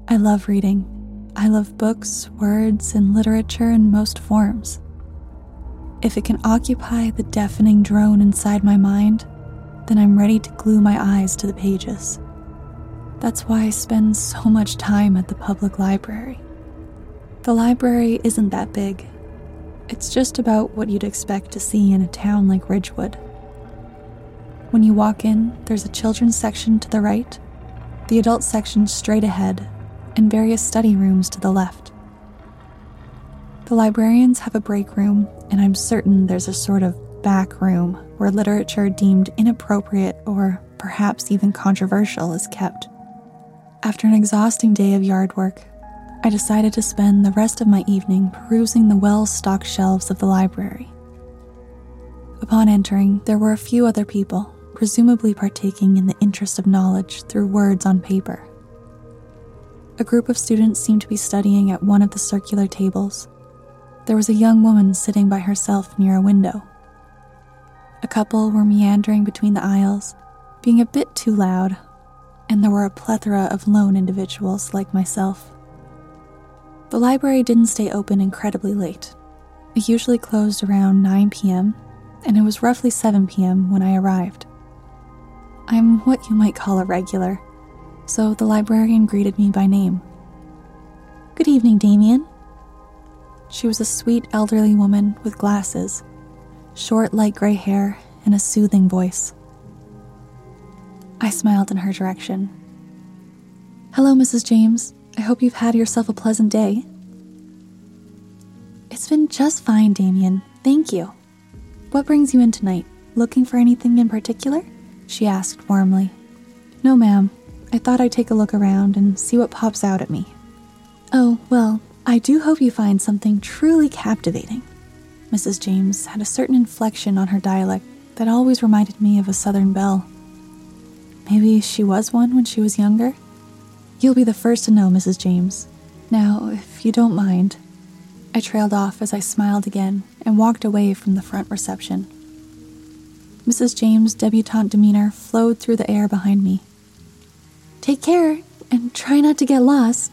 I love reading. I love books, words, and literature in most forms. If it can occupy the deafening drone inside my mind, then I'm ready to glue my eyes to the pages. That's why I spend so much time at the public library. The library isn't that big. It's just about what you'd expect to see in a town like Ridgewood. When you walk in, there's a children's section to the right, the adult section straight ahead, and various study rooms to the left. The librarians have a break room, and I'm certain there's a sort of back room where literature deemed inappropriate or perhaps even controversial is kept. After an exhausting day of yard work, I decided to spend the rest of my evening perusing the well-stocked shelves of the library. Upon entering, there were a few other people, presumably partaking in the interest of knowledge through words on paper. A group of students seemed to be studying at one of the circular tables. There was a young woman sitting by herself near a window. A couple were meandering between the aisles, being a bit too loud, and there were a plethora of lone individuals like myself. The library didn't stay open incredibly late. It usually closed around 9 p.m., and it was roughly 7 p.m. when I arrived. I'm what you might call a regular, so the librarian greeted me by name. "Good evening, Damien." She was a sweet elderly woman with glasses, short light gray hair, and a soothing voice. I smiled in her direction. "Hello, Mrs. James. I hope you've had yourself a pleasant day." "It's been just fine, Damien. Thank you. What brings you in tonight? Looking for anything in particular?" she asked warmly. "No, ma'am. I thought I'd take a look around and see what pops out at me." "Oh, well, I do hope you find something truly captivating." Mrs. James had a certain inflection on her dialect that always reminded me of a Southern belle. Maybe she was one when she was younger? "You'll be the first to know, Mrs. James. Now, if you don't mind." I trailed off as I smiled again and walked away from the front reception. Mrs. James' debutante demeanor flowed through the air behind me. "Take care, and try not to get lost."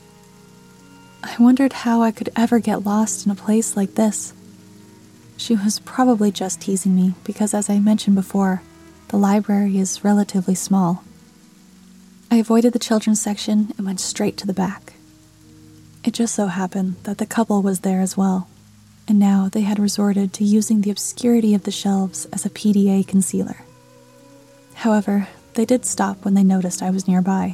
I wondered how I could ever get lost in a place like this. She was probably just teasing me because, as I mentioned before, the library is relatively small. I avoided the children's section and went straight to the back. It just so happened that the couple was there as well, and now they had resorted to using the obscurity of the shelves as a PDA concealer. However, they did stop when they noticed I was nearby.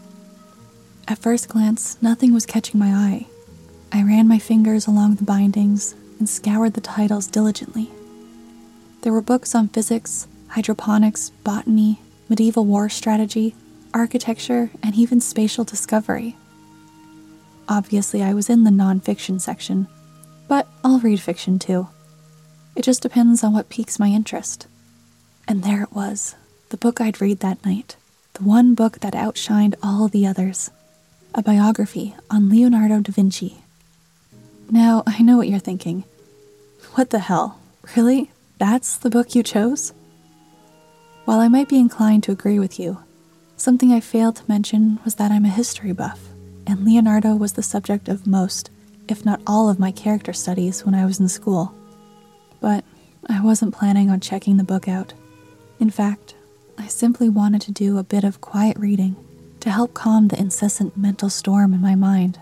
At first glance, nothing was catching my eye. I ran my fingers along the bindings and scoured the titles diligently. There were books on physics, hydroponics, botany, medieval war strategy, architecture, and even spatial discovery. Obviously, I was in the non-fiction section, but I'll read fiction too. It just depends on what piques my interest. And there it was, the book I'd read that night, the one book that outshined all the others, a biography on Leonardo da Vinci. Now, I know what you're thinking. What the hell? Really? That's the book you chose? While I might be inclined to agree with you, something I failed to mention was that I'm a history buff, and Leonardo was the subject of most, if not all, of my character studies when I was in school. But I wasn't planning on checking the book out. In fact, I simply wanted to do a bit of quiet reading to help calm the incessant mental storm in my mind.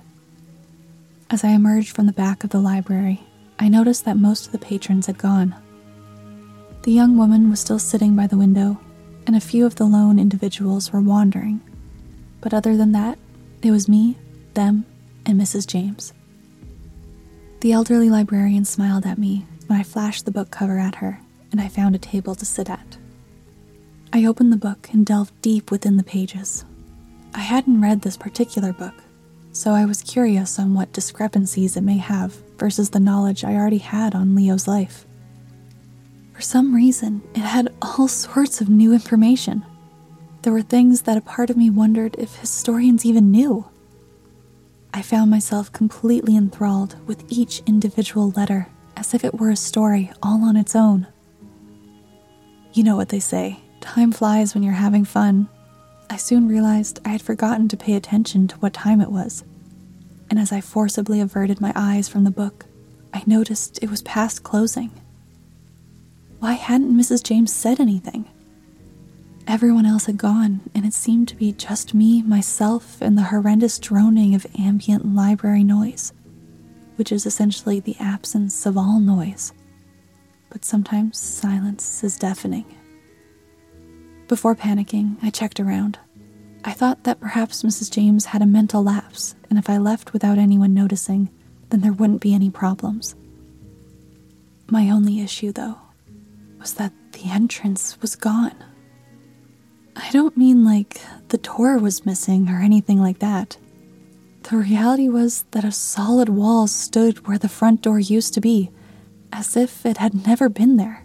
As I emerged from the back of the library, I noticed that most of the patrons had gone. The young woman was still sitting by the window, and a few of the lone individuals were wandering. But other than that, it was me, them, and Mrs. James. The elderly librarian smiled at me when I flashed the book cover at her, and I found a table to sit at. I opened the book and delved deep within the pages. I hadn't read this particular book, so I was curious on what discrepancies it may have versus the knowledge I already had on Leo's life. For some reason, it had all sorts of new information. There were things that a part of me wondered if historians even knew. I found myself completely enthralled with each individual letter, as if it were a story all on its own. You know what they say, time flies when you're having fun. I soon realized I had forgotten to pay attention to what time it was, and as I forcibly averted my eyes from the book, I noticed it was past closing. Why hadn't Mrs. James said anything? Everyone else had gone, and it seemed to be just me, myself, and the horrendous droning of ambient library noise, which is essentially the absence of all noise. But sometimes silence is deafening. Before panicking, I checked around. I thought that perhaps Mrs. James had a mental lapse, and if I left without anyone noticing, then there wouldn't be any problems. My only issue, though, was that the entrance was gone. I don't mean like the door was missing or anything like that. The reality was that a solid wall stood where the front door used to be, as if it had never been there.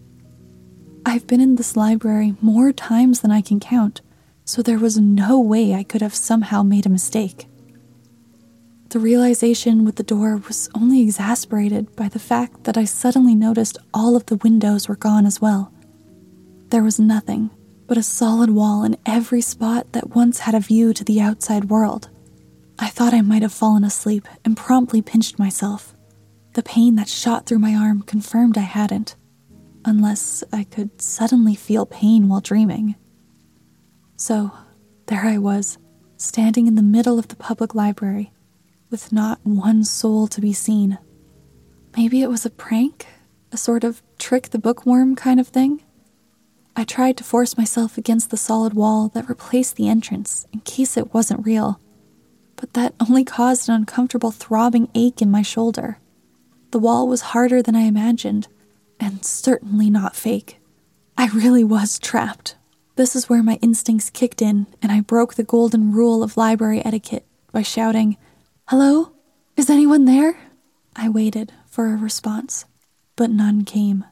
I've been in this library more times than I can count, so there was no way I could have somehow made a mistake. The realization with the door was only exasperated by the fact that I suddenly noticed all of the windows were gone as well. There was nothing but a solid wall in every spot that once had a view to the outside world. I thought I might have fallen asleep and promptly pinched myself. The pain that shot through my arm confirmed I hadn't, unless I could suddenly feel pain while dreaming. So, there I was, standing in the middle of the public library, with not one soul to be seen. Maybe it was a prank? A sort of trick the bookworm kind of thing? I tried to force myself against the solid wall that replaced the entrance in case it wasn't real, but that only caused an uncomfortable throbbing ache in my shoulder. The wall was harder than I imagined, and certainly not fake. I really was trapped. This is where my instincts kicked in, and I broke the golden rule of library etiquette by shouting, "Hello? Is anyone there?" I waited for a response, but none came.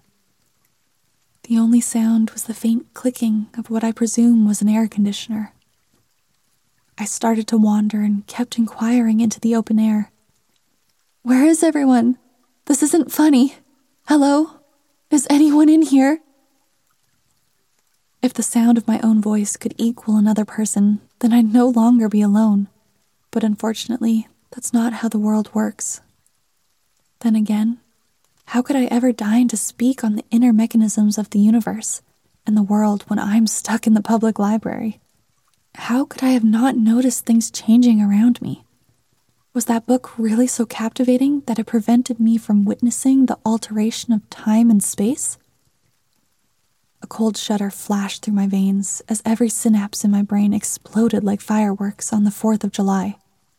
The only sound was the faint clicking of what I presume was an air conditioner. I started to wander and kept inquiring into the open air. "Where is everyone? This isn't funny. Hello? Is anyone in here?" If the sound of my own voice could equal another person, then I'd no longer be alone. But unfortunately, that's not how the world works. Then again, how could I ever deign to speak on the inner mechanisms of the universe and the world when I'm stuck in the public library? How could I have not noticed things changing around me? Was that book really so captivating that it prevented me from witnessing the alteration of time and space? A cold shudder flashed through my veins as every synapse in my brain exploded like fireworks on the 4th of July.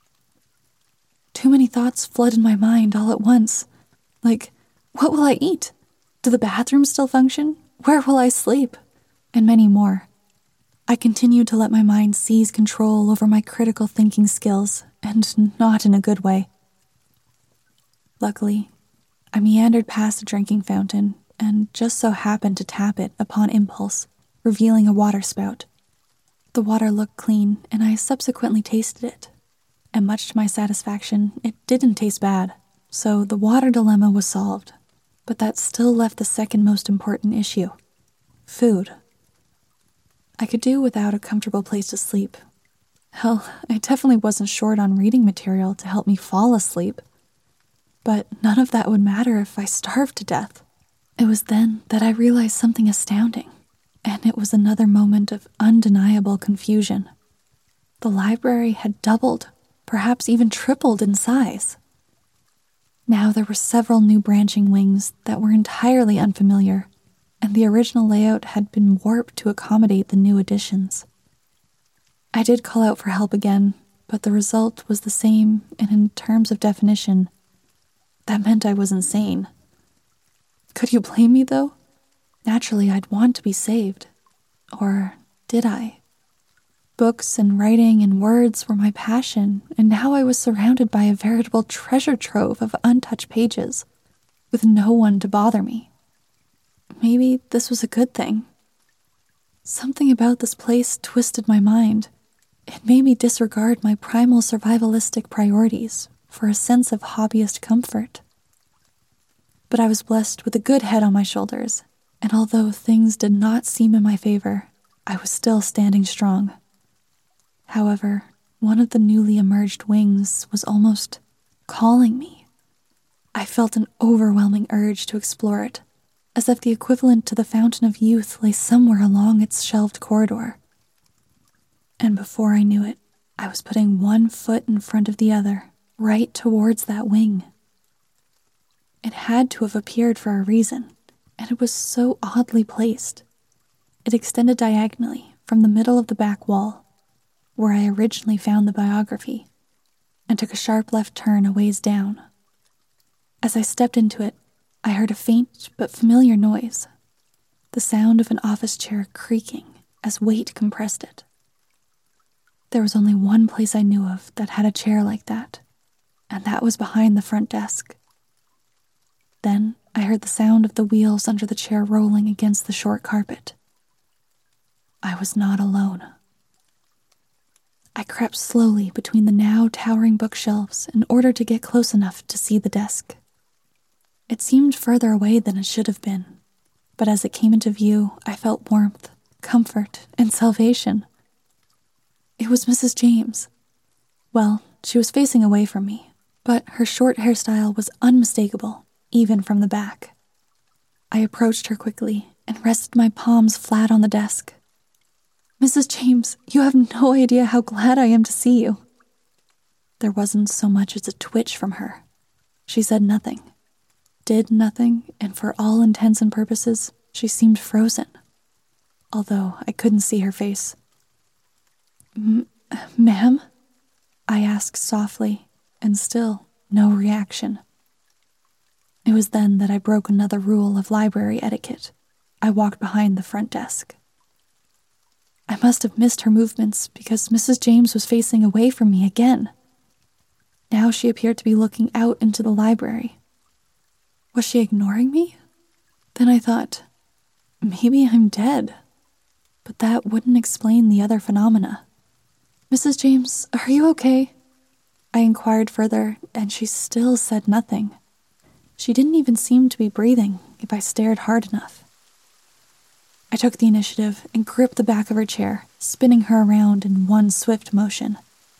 Too many thoughts flooded my mind all at once. Like, what will I eat? Do the bathrooms still function? Where will I sleep? And many more. I continued to let my mind seize control over my critical thinking skills, and not in a good way. Luckily, I meandered past a drinking fountain and just so happened to tap it upon impulse, revealing a water spout. The water looked clean, and I subsequently tasted it. And much to my satisfaction, it didn't taste bad, so the water dilemma was solved. But that still left the second most important issue: food. I could do without a comfortable place to sleep. Hell, I definitely wasn't short on reading material to help me fall asleep. But none of that would matter if I starved to death. It was then that I realized something astounding, and it was another moment of undeniable confusion. The library had doubled, perhaps even tripled in size. Now there were several new branching wings that were entirely unfamiliar, and the original layout had been warped to accommodate the new additions. I did call out for help again, but the result was the same, and in terms of definition, that meant I was insane. Could you blame me, though? Naturally, I'd want to be saved. Or did I? Books and writing and words were my passion, and now I was surrounded by a veritable treasure trove of untouched pages, with no one to bother me. Maybe this was a good thing. Something about this place twisted my mind. It made me disregard my primal survivalistic priorities for a sense of hobbyist comfort. But I was blessed with a good head on my shoulders, and although things did not seem in my favor, I was still standing strong. However, one of the newly emerged wings was almost calling me. I felt an overwhelming urge to explore it, as if the equivalent to the Fountain of Youth lay somewhere along its shelved corridor. And before I knew it, I was putting one foot in front of the other, right towards that wing. It had to have appeared for a reason, and it was so oddly placed. It extended diagonally from the middle of the back wall, where I originally found the biography, and took a sharp left turn a ways down. As I stepped into it, I heard a faint but familiar noise, the sound of an office chair creaking as weight compressed it. There was only one place I knew of that had a chair like that, and that was behind the front desk. Then I heard the sound of the wheels under the chair rolling against the short carpet. I was not alone. I crept slowly between the now towering bookshelves in order to get close enough to see the desk. It seemed further away than it should have been, but as it came into view, I felt warmth, comfort, and salvation. It was Mrs. James. Well, she was facing away from me, but her short hairstyle was unmistakable, even from the back. I approached her quickly and rested my palms flat on the desk. "Mrs. James, you have no idea how glad I am to see you." There wasn't so much as a twitch from her. She said nothing, did nothing, and for all intents and purposes, she seemed frozen, although I couldn't see her face. "Ma'am?" I asked softly, and still no reaction. It was then that I broke another rule of library etiquette. I walked behind the front desk. I must have missed her movements because Mrs. James was facing away from me again. Now she appeared to be looking out into the library. Was she ignoring me? Then I thought, maybe I'm dead. But that wouldn't explain the other phenomena. "Mrs. James, are you okay?" I inquired further, and she still said nothing. She didn't even seem to be breathing if I stared hard enough. I took the initiative and gripped the back of her chair, spinning her around in one swift motion.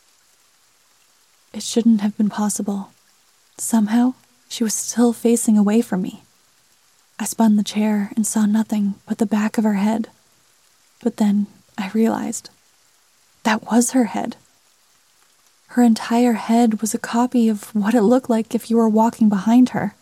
It shouldn't have been possible. Somehow, she was still facing away from me. I spun the chair and saw nothing but the back of her head. But then I realized that was her head. Her entire head was a copy of what it looked like if you were walking behind her.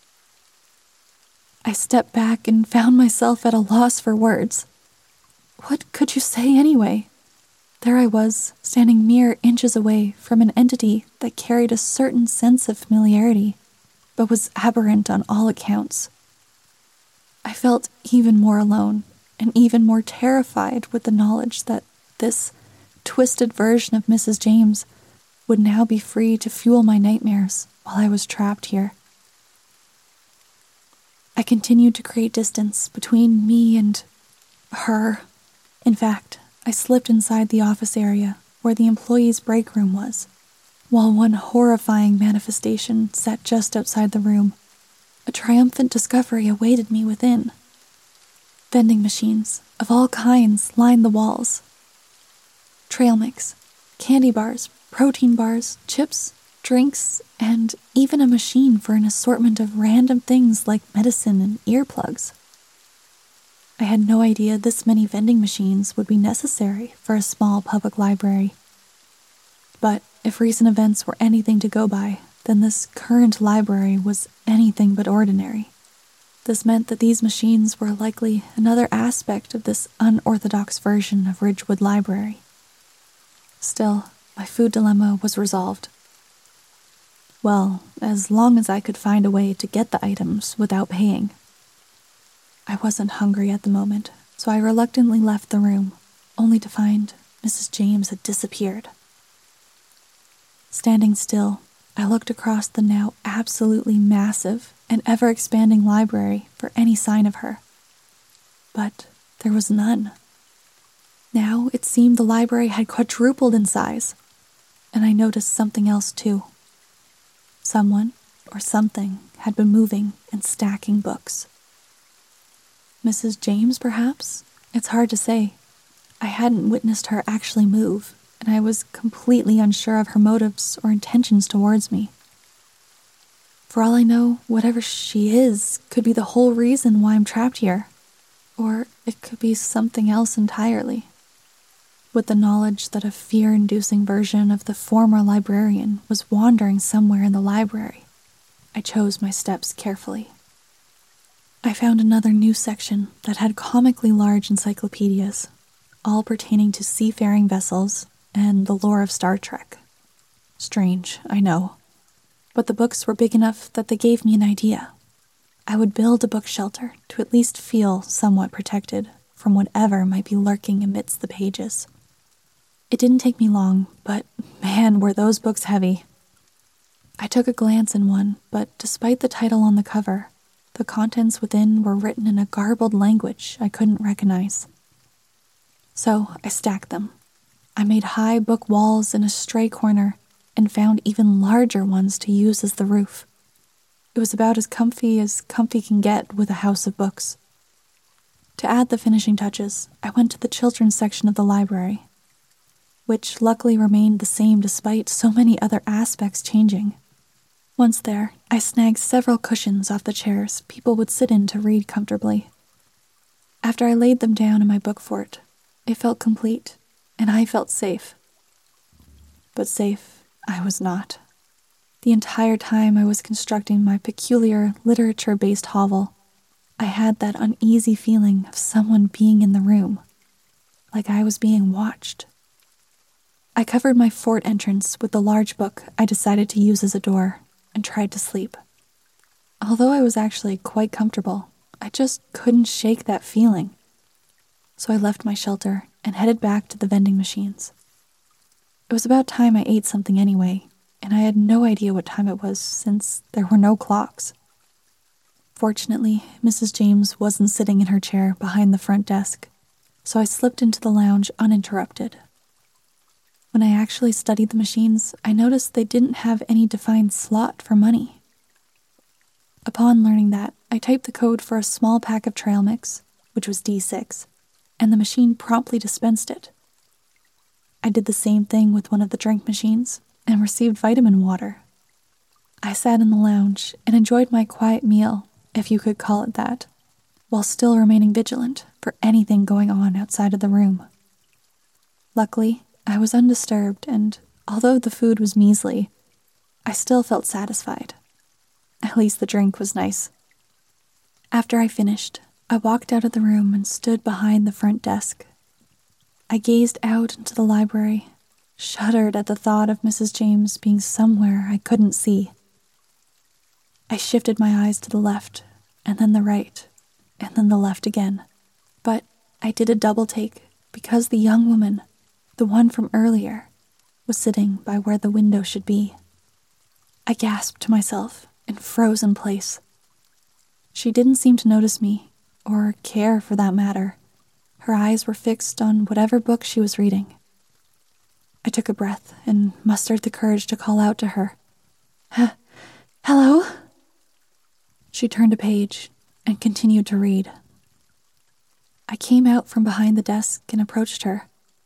I stepped back and found myself at a loss for words. What could you say anyway? There I was, standing mere inches away from an entity that carried a certain sense of familiarity, but was aberrant on all accounts. I felt even more alone and even more terrified with the knowledge that this twisted version of Mrs. James would now be free to fuel my nightmares while I was trapped here. I continued to create distance between me and her. In fact, I slipped inside the office area where the employees' break room was, while one horrifying manifestation sat just outside the room. A triumphant discovery awaited me within. Vending machines of all kinds lined the walls. Trail mix, candy bars, protein bars, chips, drinks, and even a machine for an assortment of random things like medicine and earplugs. I had no idea this many vending machines would be necessary for a small public library. But if recent events were anything to go by, then this current library was anything but ordinary. This meant that these machines were likely another aspect of this unorthodox version of Ridgewood Library. Still, my food dilemma was resolved. Well, as long as I could find a way to get the items without paying. I wasn't hungry at the moment, so I reluctantly left the room, only to find Mrs. James had disappeared. Standing still, I looked across the now absolutely massive and ever-expanding library for any sign of her. But there was none. Now it seemed the library had quadrupled in size, and I noticed something else too. Someone or something had been moving and stacking books. Mrs. James, perhaps? It's hard to say. I hadn't witnessed her actually move, and I was completely unsure of her motives or intentions towards me. For all I know, whatever she is could be the whole reason why I'm trapped here, or it could be something else entirely. With the knowledge that a fear-inducing version of the former librarian was wandering somewhere in the library, I chose my steps carefully. I found another new section that had comically large encyclopedias, all pertaining to seafaring vessels and the lore of Star Trek. Strange, I know, but the books were big enough that they gave me an idea. I would build a book shelter to at least feel somewhat protected from whatever might be lurking amidst the pages. It didn't take me long, but man, were those books heavy. I took a glance in one, but despite the title on the cover, the contents within were written in a garbled language I couldn't recognize. So I stacked them. I made high book walls in a stray corner and found even larger ones to use as the roof. It was about as comfy can get with a house of books. To add the finishing touches, I went to the children's section of the library, which luckily remained the same despite so many other aspects changing. Once there, I snagged several cushions off the chairs people would sit in to read comfortably. After I laid them down in my book fort, it felt complete, and I felt safe. But safe I was not. The entire time I was constructing my peculiar literature-based hovel, I had that uneasy feeling of someone being in the room, like I was being watched. I covered my fort entrance with the large book I decided to use as a door and tried to sleep. Although I was actually quite comfortable, I just couldn't shake that feeling. So I left my shelter and headed back to the vending machines. It was about time I ate something anyway, and I had no idea what time it was since there were no clocks. Fortunately, Mrs. James wasn't sitting in her chair behind the front desk, so I slipped into the lounge uninterrupted. When I actually studied the machines, I noticed they didn't have any defined slot for money. Upon learning that, I typed the code for a small pack of trail mix, which was D6, and the machine promptly dispensed it. I did the same thing with one of the drink machines and received vitamin water. I sat in the lounge and enjoyed my quiet meal, if you could call it that, while still remaining vigilant for anything going on outside of the room. Luckily, I was undisturbed, and although the food was measly, I still felt satisfied. At least the drink was nice. After I finished, I walked out of the room and stood behind the front desk. I gazed out into the library, shuddered at the thought of Mrs. James being somewhere I couldn't see. I shifted my eyes to the left, and then the right, and then the left again. But I did a double take because the young woman, the one from earlier, was sitting by where the window should be. I gasped to myself and froze in place. She didn't seem to notice me, or care for that matter. Her eyes were fixed on whatever book she was reading. I took a breath and mustered the courage to call out to her. Hello? She turned a page and continued to read. I came out from behind the desk and approached her.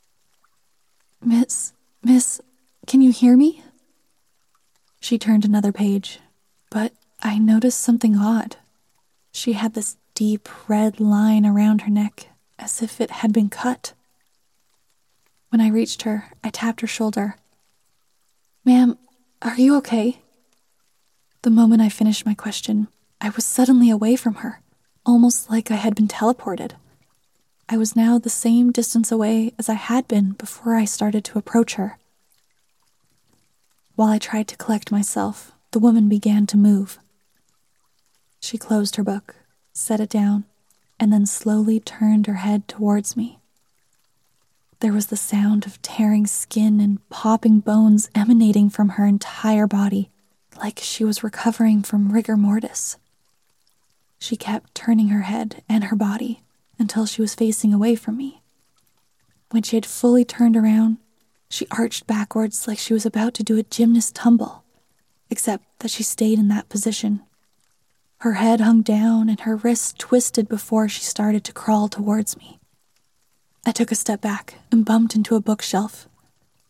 Miss, can you hear me? She turned another page, but I noticed something odd. She had this deep red line around her neck, as if it had been cut. When I reached her, I tapped her shoulder. Ma'am, are you okay? The moment I finished my question, I was suddenly away from her, almost like I had been teleported. I was now the same distance away as I had been before I started to approach her. While I tried to collect myself, the woman began to move. She closed her book, set it down, and then slowly turned her head towards me. There was the sound of tearing skin and popping bones emanating from her entire body, like she was recovering from rigor mortis. She kept turning her head and her body until she was facing away from me. When she had fully turned around, she arched backwards like she was about to do a gymnast tumble, except that she stayed in that position. Her head hung down and her wrists twisted before she started to crawl towards me. I took a step back and bumped into a bookshelf.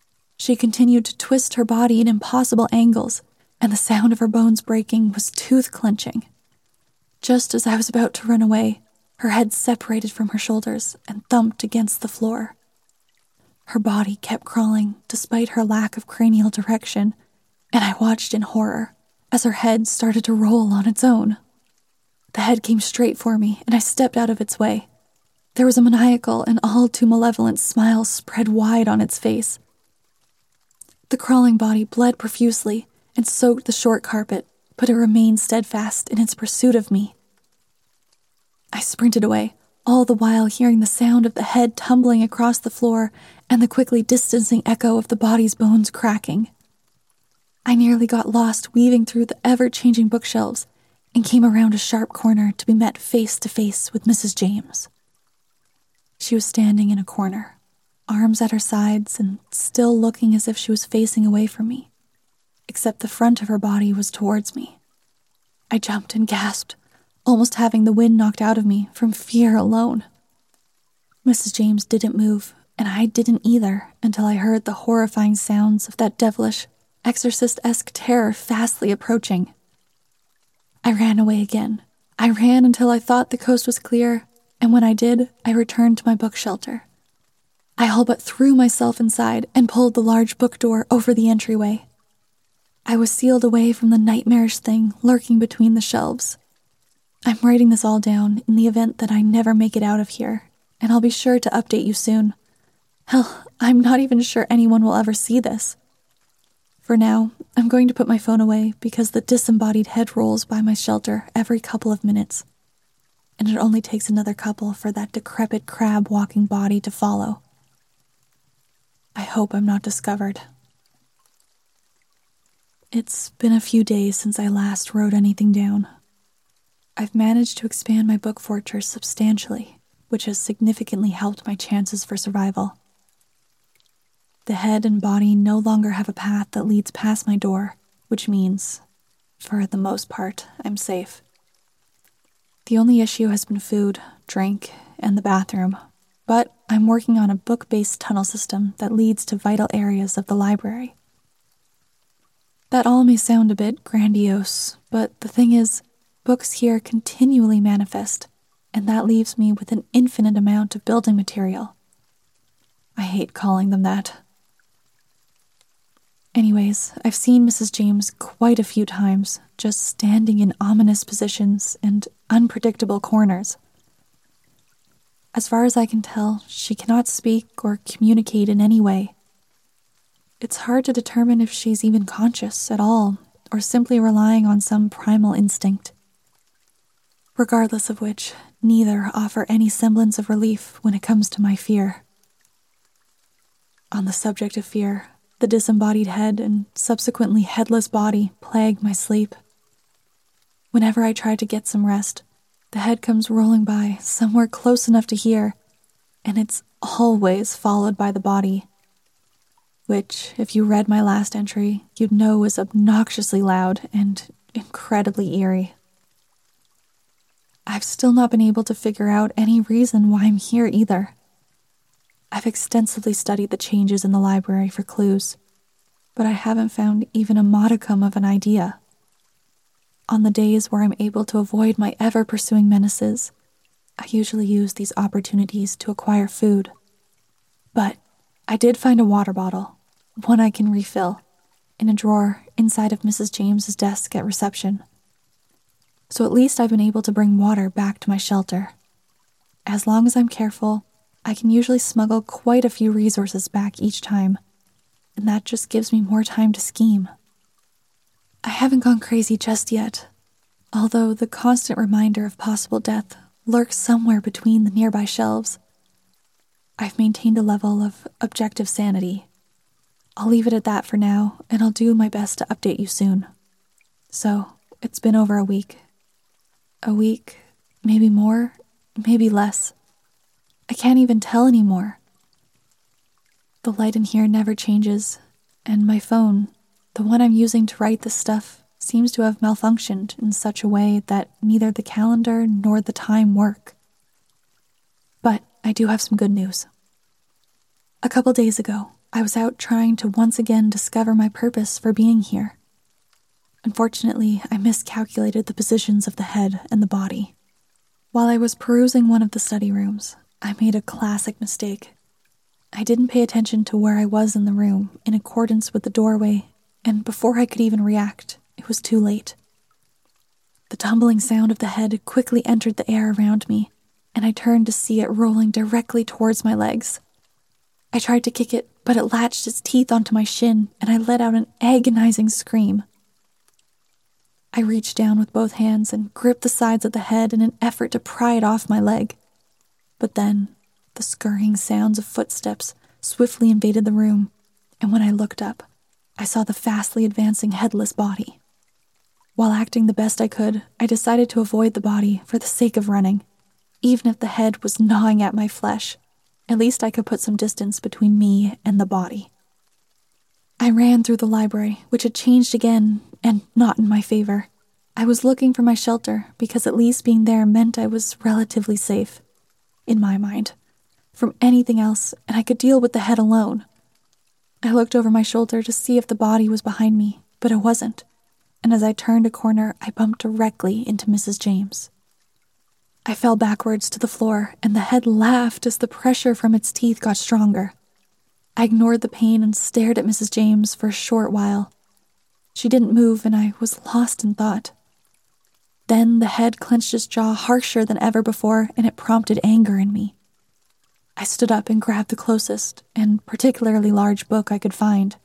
She continued to twist her body in impossible angles, and the sound of her bones breaking was tooth-clenching. Just as I was about to run away, her head separated from her shoulders and thumped against the floor. Her body kept crawling despite her lack of cranial direction, and I watched in horror as her head started to roll on its own. The head came straight for me, and I stepped out of its way. There was a maniacal and all too malevolent smile spread wide on its face. The crawling body bled profusely and soaked the short carpet, but it remained steadfast in its pursuit of me. I sprinted away, all the while hearing the sound of the head tumbling across the floor and the quickly distancing echo of the body's bones cracking. I nearly got lost weaving through the ever-changing bookshelves and came around a sharp corner to be met face to face with Mrs. James. She was standing in a corner, arms at her sides and still looking as if she was facing away from me, except the front of her body was towards me. I jumped and gasped, almost having the wind knocked out of me from fear alone. Mrs. James didn't move, and I didn't either until I heard the horrifying sounds of that devilish, exorcist-esque terror fastly approaching. I ran away again. I ran until I thought the coast was clear, and when I did, I returned to my book shelter. I all but threw myself inside and pulled the large book door over the entryway. I was sealed away from the nightmarish thing lurking between the shelves. I'm writing this all down in the event that I never make it out of here, and I'll be sure to update you soon. Hell, I'm not even sure anyone will ever see this. For now, I'm going to put my phone away because the disembodied head rolls by my shelter every couple of minutes, and it only takes another couple for that decrepit crab-walking body to follow. I hope I'm not discovered. It's been a few days since I last wrote anything down. I've managed to expand my book fortress substantially, which has significantly helped my chances for survival. The head and body no longer have a path that leads past my door, which means, for the most part, I'm safe. The only issue has been food, drink, and the bathroom, but I'm working on a book-based tunnel system that leads to vital areas of the library. That all may sound a bit grandiose, but the thing is, books here continually manifest, and that leaves me with an infinite amount of building material. I hate calling them that. Anyways, I've seen Mrs. James quite a few times, just standing in ominous positions and unpredictable corners. As far as I can tell, she cannot speak or communicate in any way. It's hard to determine if she's even conscious at all, or simply relying on some primal instinct. Regardless of which, neither offer any semblance of relief when it comes to my fear. On the subject of fear, the disembodied head and subsequently headless body plague my sleep. Whenever I try to get some rest, the head comes rolling by somewhere close enough to hear, and it's always followed by the body, which, if you read my last entry, you'd know is obnoxiously loud and incredibly eerie. I've still not been able to figure out any reason why I'm here either. I've extensively studied the changes in the library for clues, but I haven't found even a modicum of an idea. On the days where I'm able to avoid my ever-pursuing menaces, I usually use these opportunities to acquire food. But I did find a water bottle, one I can refill, in a drawer inside of Mrs. James's desk at reception. So at least I've been able to bring water back to my shelter. As long as I'm careful, I can usually smuggle quite a few resources back each time, and that just gives me more time to scheme. I haven't gone crazy just yet, although the constant reminder of possible death lurks somewhere between the nearby shelves. I've maintained a level of objective sanity. I'll leave it at that for now, and I'll do my best to update you soon. So, it's been over a week. A week, maybe more, maybe less. I can't even tell anymore. The light in here never changes, and my phone, the one I'm using to write this stuff, seems to have malfunctioned in such a way that neither the calendar nor the time work. But I do have some good news. A couple days ago, I was out trying to once again discover my purpose for being here. Unfortunately, I miscalculated the positions of the head and the body. While I was perusing one of the study rooms, I made a classic mistake. I didn't pay attention to where I was in the room in accordance with the doorway, and before I could even react, it was too late. The tumbling sound of the head quickly entered the air around me, and I turned to see it rolling directly towards my legs. I tried to kick it, but it latched its teeth onto my shin, and I let out an agonizing scream. I reached down with both hands and gripped the sides of the head in an effort to pry it off my leg. But then, the scurrying sounds of footsteps swiftly invaded the room, and when I looked up, I saw the fastly advancing headless body. While acting the best I could, I decided to avoid the body for the sake of running. Even if the head was gnawing at my flesh, at least I could put some distance between me and the body. I ran through the library, which had changed again, and not in my favor. I was looking for my shelter, because at least being there meant I was relatively safe, in my mind, from anything else, and I could deal with the head alone. I looked over my shoulder to see if the body was behind me, but it wasn't, and as I turned a corner, I bumped directly into Mrs. James. I fell backwards to the floor, and the head laughed as the pressure from its teeth got stronger. I ignored the pain and stared at Mrs. James for a short while. She didn't move, and I was lost in thought. Then the head clenched its jaw harsher than ever before, and it prompted anger in me. I stood up and grabbed the closest, and particularly large book I could find.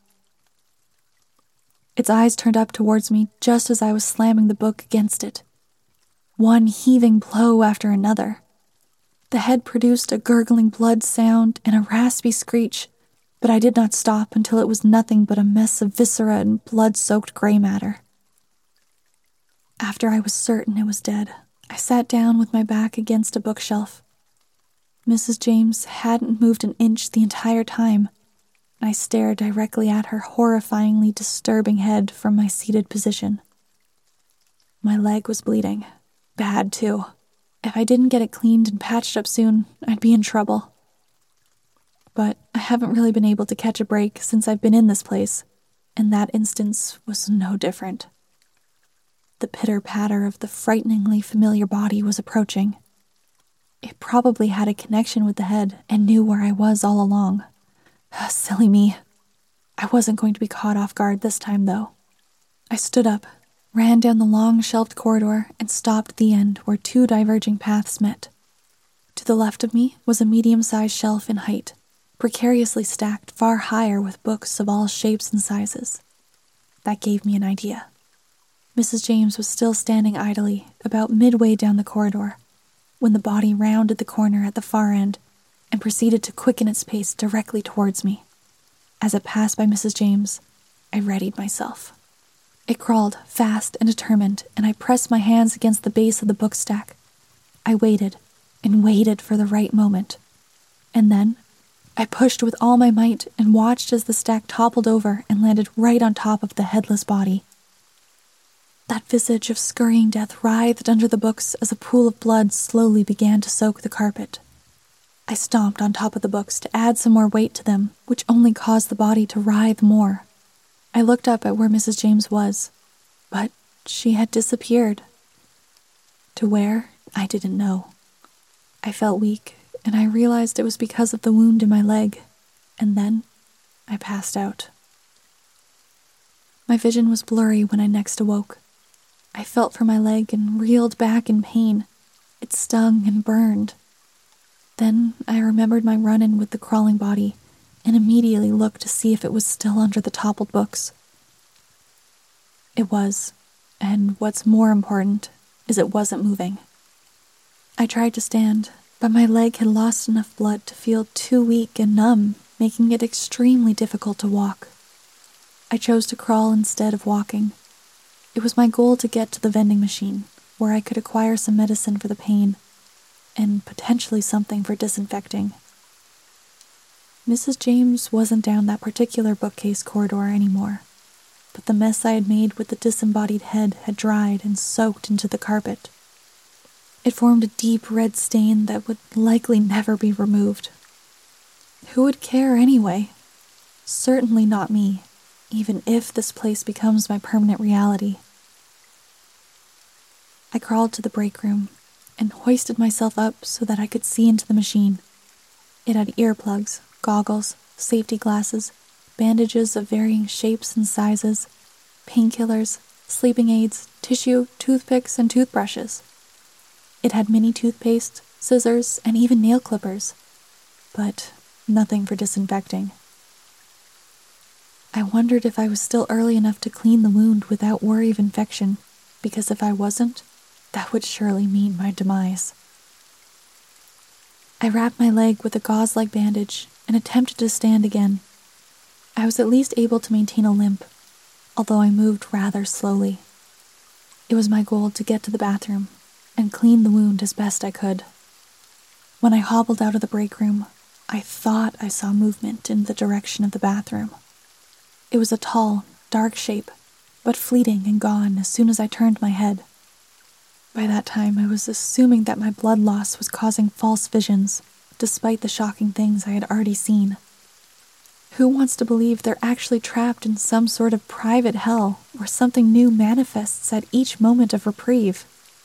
Its eyes turned up towards me just as I was slamming the book against it. One heaving blow after another. The head produced a gurgling blood sound and a raspy screech, but I did not stop until it was nothing but a mess of viscera and blood-soaked gray matter. After I was certain it was dead, I sat down with my back against a bookshelf. Mrs. James hadn't moved an inch the entire time, and I stared directly at her horrifyingly disturbing head from my seated position. My leg was bleeding. Bad, too. If I didn't get it cleaned and patched up soon, I'd be in trouble. But I haven't really been able to catch a break since I've been in this place, and that instance was no different. The pitter-patter of the frighteningly familiar body was approaching. It probably had a connection with the head and knew where I was all along. Silly me. I wasn't going to be caught off guard this time, though. I stood up, ran down the long shelved corridor, and stopped at the end where two diverging paths met. To the left of me was a medium-sized shelf in height, precariously stacked far higher with books of all shapes and sizes. That gave me an idea. Mrs. James was still standing idly, about midway down the corridor, when the body rounded the corner at the far end and proceeded to quicken its pace directly towards me. As it passed by Mrs. James, I readied myself. It crawled, fast and determined, and I pressed my hands against the base of the book stack. I waited and waited for the right moment. And then, I pushed with all my might and watched as the stack toppled over and landed right on top of the headless body. That visage of scurrying death writhed under the books as a pool of blood slowly began to soak the carpet. I stomped on top of the books to add some more weight to them, which only caused the body to writhe more. I looked up at where Mrs. James was, but she had disappeared. To where, I didn't know. I felt weak, and I realized it was because of the wound in my leg, and then I passed out. My vision was blurry when I next awoke. I felt for my leg and reeled back in pain. It stung and burned. Then I remembered my run-in with the crawling body and immediately looked to see if it was still under the toppled books. It was, and what's more important is it wasn't moving. I tried to stand, but my leg had lost enough blood to feel too weak and numb, making it extremely difficult to walk. I chose to crawl instead of walking. It was my goal to get to the vending machine, where I could acquire some medicine for the pain, and potentially something for disinfecting. Mrs. James wasn't down that particular bookcase corridor anymore, but the mess I had made with the disembodied head had dried and soaked into the carpet. It formed a deep red stain that would likely never be removed. Who would care anyway? Certainly not me, even if this place becomes my permanent reality. I crawled to the break room and hoisted myself up so that I could see into the machine. It had earplugs, goggles, safety glasses, bandages of varying shapes and sizes, painkillers, sleeping aids, tissue, toothpicks, and toothbrushes. It had mini toothpaste, scissors, and even nail clippers, but nothing for disinfecting. I wondered if I was still early enough to clean the wound without worry of infection, because if I wasn't, that would surely mean my demise. I wrapped my leg with a gauze-like bandage and attempted to stand again. I was at least able to maintain a limp, although I moved rather slowly. It was my goal to get to the bathroom and clean the wound as best I could. When I hobbled out of the break room, I thought I saw movement in the direction of the bathroom. It was a tall, dark shape, but fleeting and gone as soon as I turned my head. By that time, I was assuming that my blood loss was causing false visions, despite the shocking things I had already seen. Who wants to believe they're actually trapped in some sort of private hell where something new manifests at each moment of reprieve?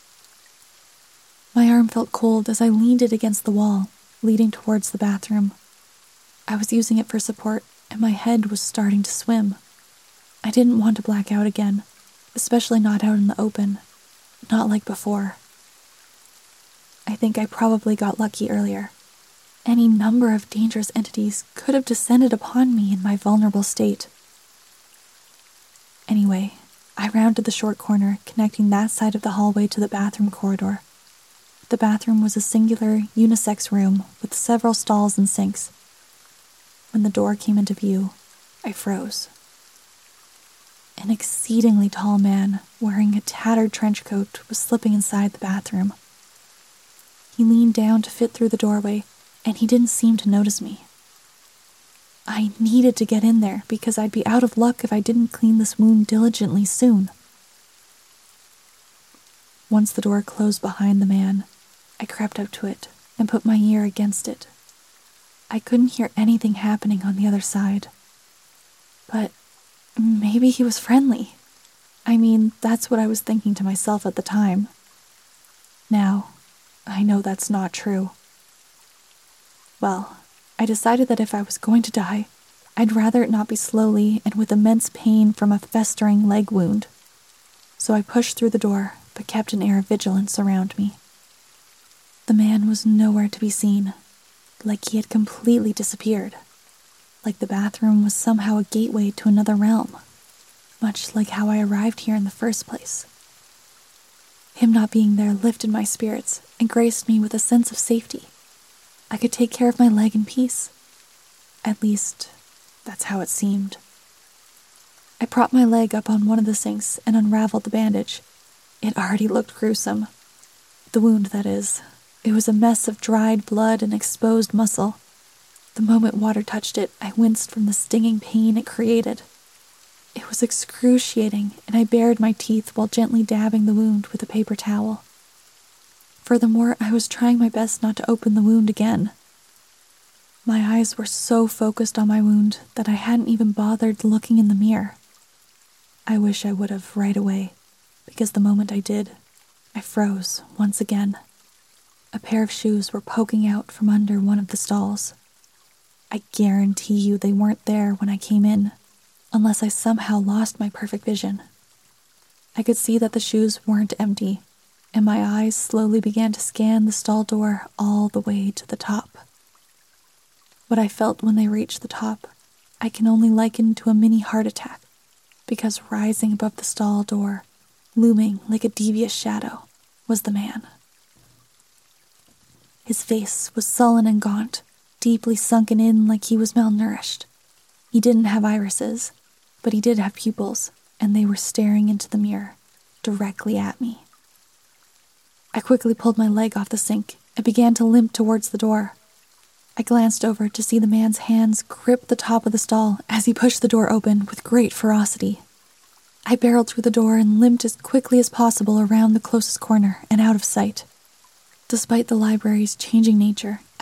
My arm felt cold as I leaned it against the wall, leading towards the bathroom. I was using it for support, and my head was starting to swim. I didn't want to black out again, especially not out in the open. Not like before. I think I probably got lucky earlier. Any number of dangerous entities could have descended upon me in my vulnerable state. Anyway, I rounded the short corner connecting that side of the hallway to the bathroom corridor. The bathroom was a singular, unisex room with several stalls and sinks. When the door came into view, I froze. An exceedingly tall man, wearing a tattered trench coat, was slipping inside the bathroom. He leaned down to fit through the doorway, and he didn't seem to notice me. I needed to get in there because I'd be out of luck if I didn't clean this wound diligently soon. Once the door closed behind the man, I crept up to it and put my ear against it. I couldn't hear anything happening on the other side. But maybe he was friendly. I mean, that's what I was thinking to myself at the time. Now, I know that's not true. Well, I decided that if I was going to die, I'd rather it not be slowly and with immense pain from a festering leg wound. So I pushed through the door, but kept an air of vigilance around me. The man was nowhere to be seen, like he had completely disappeared. Like the bathroom was somehow a gateway to another realm, much like how I arrived here in the first place. Him not being there lifted my spirits and graced me with a sense of safety. I could take care of my leg in peace. At least, that's how it seemed. I propped my leg up on one of the sinks and unraveled the bandage. It already looked gruesome. The wound, that is. It was a mess of dried blood and exposed muscle. The moment water touched it, I winced from the stinging pain it created. It was excruciating, and I bared my teeth while gently dabbing the wound with a paper towel. Furthermore, I was trying my best not to open the wound again. My eyes were so focused on my wound that I hadn't even bothered looking in the mirror. I wish I would have right away, because the moment I did, I froze once again. A pair of shoes were poking out from under one of the stalls. I guarantee you they weren't there when I came in, unless I somehow lost my perfect vision. I could see that the shoes weren't empty, and my eyes slowly began to scan the stall door all the way to the top. What I felt when they reached the top, I can only liken to a mini heart attack, because rising above the stall door, looming like a devious shadow, was the man. His face was sullen and gaunt, deeply sunken in like he was malnourished. He didn't have irises, but he did have pupils, and they were staring into the mirror, directly at me. I quickly pulled my leg off the sink and began to limp towards the door. I glanced over to see the man's hands grip the top of the stall as he pushed the door open with great ferocity. I barreled through the door and limped as quickly as possible around the closest corner and out of sight. Despite the library's changing nature,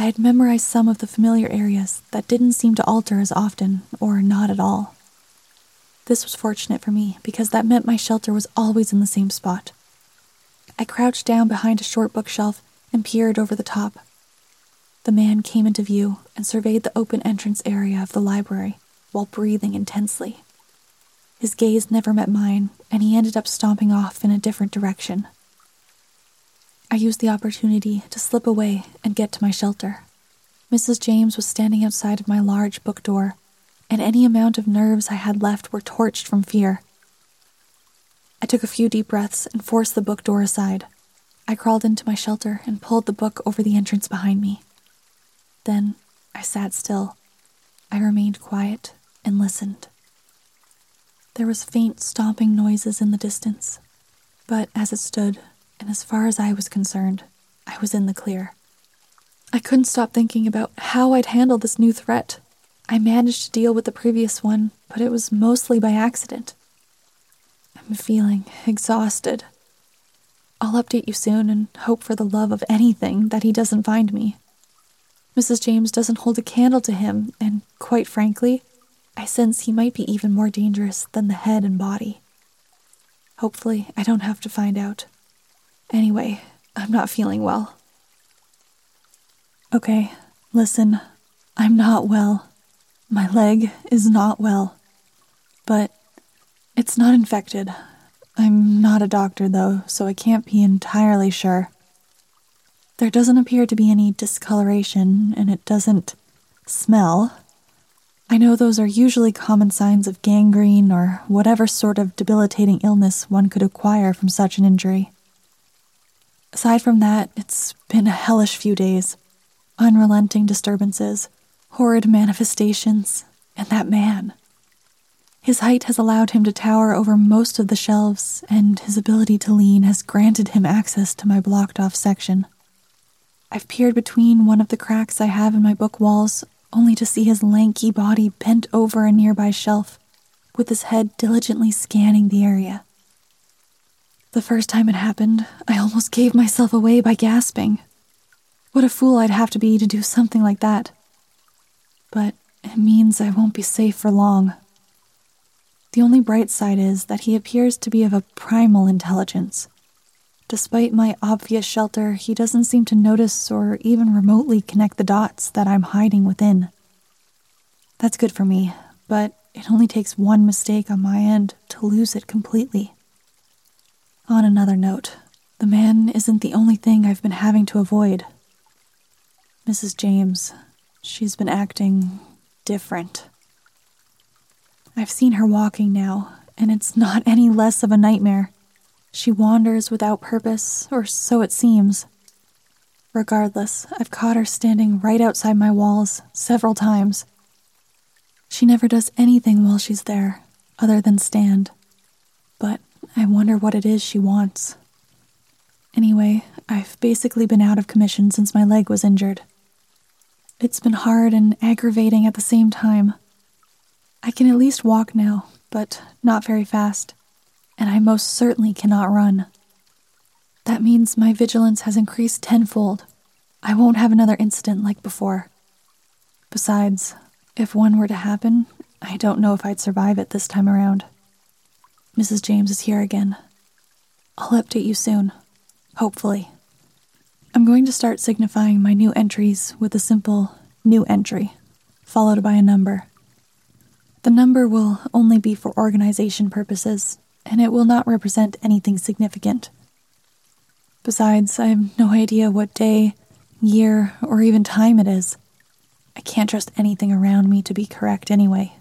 I had memorized some of the familiar areas that didn't seem to alter as often, or not at all. This was fortunate for me because that meant my shelter was always in the same spot. I crouched down behind a short bookshelf and peered over the top. The man came into view and surveyed the open entrance area of the library while breathing intensely. His gaze never met mine, and he ended up stomping off in a different direction. I used the opportunity to slip away and get to my shelter. Mrs. James was standing outside of my large book door, and any amount of nerves I had left were torched from fear. I took a few deep breaths and forced the book door aside. I crawled into my shelter and pulled the book over the entrance behind me. Then I sat still. I remained quiet and listened. There was faint stomping noises in the distance, but as it stood, and as far as I was concerned, I was in the clear. I couldn't stop thinking about how I'd handle this new threat. I managed to deal with the previous one, but it was mostly by accident. I'm feeling exhausted. I'll update you soon and hope for the love of anything that he doesn't find me. Mrs. James doesn't hold a candle to him, and quite frankly, I sense he might be even more dangerous than the head and body. Hopefully, I don't have to find out. Anyway, I'm not feeling well. Okay, listen, I'm not well. My leg is not well. But it's not infected. I'm not a doctor, though, so I can't be entirely sure. There doesn't appear to be any discoloration, and it doesn't smell. I know those are usually common signs of gangrene or whatever sort of debilitating illness one could acquire from such an injury. Aside from that, it's been a hellish few days. Unrelenting disturbances, horrid manifestations, and that man. His height has allowed him to tower over most of the shelves, and his ability to lean has granted him access to my blocked-off section. I've peered between one of the cracks I have in my book walls, only to see his lanky body bent over a nearby shelf, with his head diligently scanning the area. The first time it happened, I almost gave myself away by gasping. What a fool I'd have to be to do something like that. But it means I won't be safe for long. The only bright side is that he appears to be of a primal intelligence. Despite my obvious shelter, he doesn't seem to notice or even remotely connect the dots that I'm hiding within. That's good for me, but it only takes one mistake on my end to lose it completely. On another note, the man isn't the only thing I've been having to avoid. Mrs. James, she's been acting different. I've seen her walking now, and it's not any less of a nightmare. She wanders without purpose, or so it seems. Regardless, I've caught her standing right outside my walls several times. She never does anything while she's there, other than stand. But I wonder what it is she wants. Anyway, I've basically been out of commission since my leg was injured. It's been hard and aggravating at the same time. I can at least walk now, but not very fast, and I most certainly cannot run. That means my vigilance has increased tenfold. I won't have another incident like before. Besides, if one were to happen, I don't know if I'd survive it this time around. Mrs. James is here again. I'll update you soon. Hopefully. I'm going to start signifying my new entries with a simple new entry, followed by a number. The number will only be for organization purposes, and it will not represent anything significant. Besides, I have no idea what day, year, or even time it is. I can't trust anything around me to be correct anyway.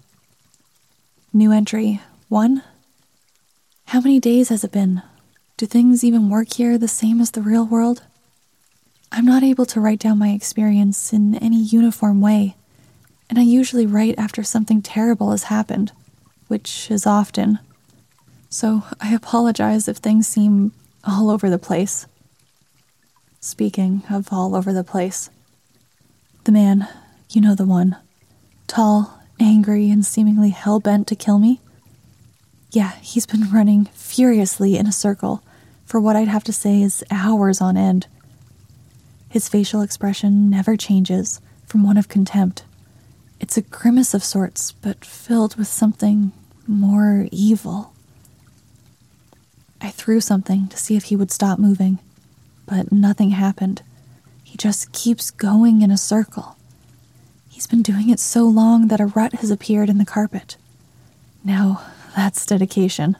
New entry 1. How many days has it been? Do things even work here the same as the real world? I'm not able to write down my experience in any uniform way, and I usually write after something terrible has happened, which is often. So I apologize if things seem all over the place. Speaking of all over the place, the man, you know the one, tall, angry, and seemingly hell-bent to kill me? Yeah, he's been running furiously in a circle for what I'd have to say is hours on end. His facial expression never changes from one of contempt. It's a grimace of sorts, but filled with something more evil. I threw something to see if he would stop moving, but nothing happened. He just keeps going in a circle. He's been doing it so long that a rut has appeared in the carpet. Now, that's dedication.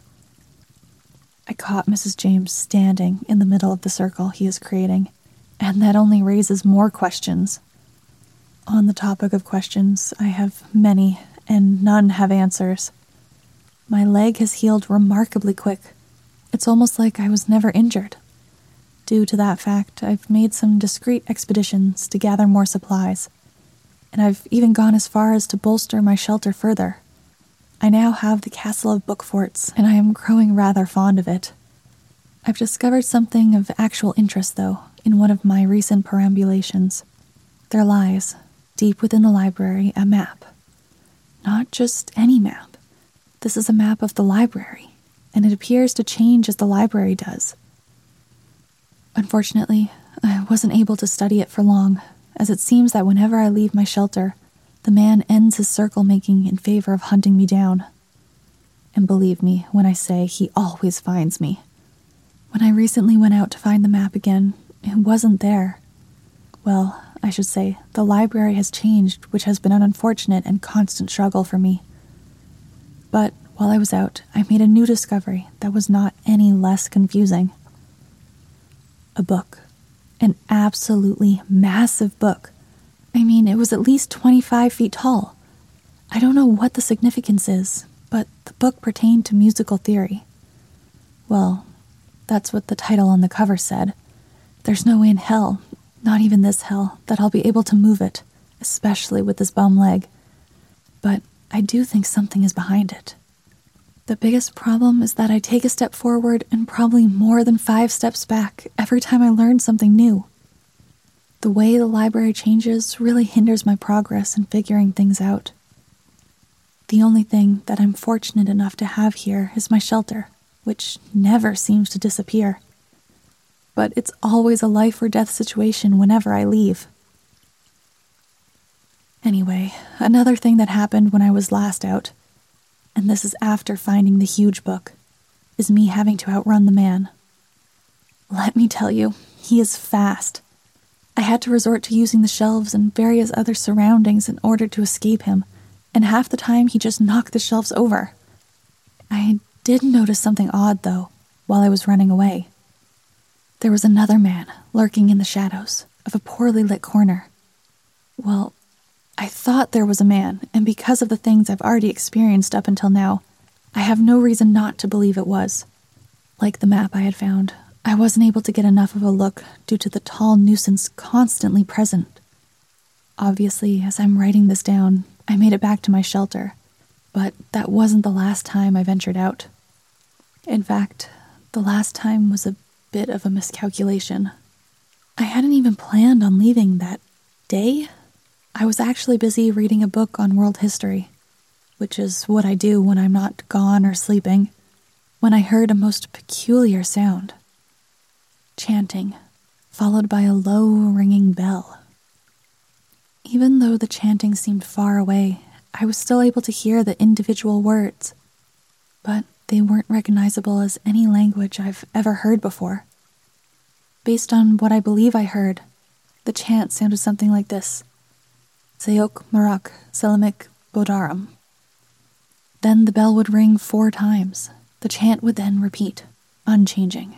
I caught Mrs. James standing in the middle of the circle he is creating, and that only raises more questions. On the topic of questions, I have many, and none have answers. My leg has healed remarkably quick. It's almost like I was never injured. Due to that fact, I've made some discreet expeditions to gather more supplies, and I've even gone as far as to bolster my shelter further. I now have the Castle of Bookforts, and I am growing rather fond of it. I've discovered something of actual interest, though, in one of my recent perambulations. There lies, deep within the library, a map. Not just any map. This is a map of the library, and it appears to change as the library does. Unfortunately, I wasn't able to study it for long, as it seems that whenever I leave my shelter, the man ends his circle making in favor of hunting me down. And believe me when I say he always finds me. When I recently went out to find the map again, it wasn't there. Well, I should say, the library has changed, which has been an unfortunate and constant struggle for me. But while I was out, I made a new discovery that was not any less confusing. A book. An absolutely massive book. I mean, it was at least 25 feet tall. I don't know what the significance is, but the book pertained to musical theory. Well, that's what the title on the cover said. There's no way in hell, not even this hell, that I'll be able to move it, especially with this bum leg. But I do think something is behind it. The biggest problem is that I take a step forward and probably more than 5 steps back every time I learn something new. The way the library changes really hinders my progress in figuring things out. The only thing that I'm fortunate enough to have here is my shelter, which never seems to disappear. But it's always a life or death situation whenever I leave. Anyway, another thing that happened when I was last out, and this is after finding the huge book, is me having to outrun the man. Let me tell you, he is fast. I had to resort to using the shelves and various other surroundings in order to escape him, and half the time he just knocked the shelves over. I did notice something odd, though, while I was running away. There was another man lurking in the shadows of a poorly lit corner. Well, I thought there was a man, and because of the things I've already experienced up until now, I have no reason not to believe it was. Like the map I had found, I wasn't able to get enough of a look due to the tall nuisance constantly present. Obviously, as I'm writing this down, I made it back to my shelter, but that wasn't the last time I ventured out. In fact, the last time was a bit of a miscalculation. I hadn't even planned on leaving that day. I was actually busy reading a book on world history, which is what I do when I'm not gone or sleeping, when I heard a most peculiar sound. Chanting, followed by a low ringing bell. Even though the chanting seemed far away, I was still able to hear the individual words, but they weren't recognizable as any language I've ever heard before. Based on what I believe I heard, the chant sounded something like this: Zeok Marak Selamik Bodaram. Then the bell would ring 4 times. The chant would then repeat, unchanging.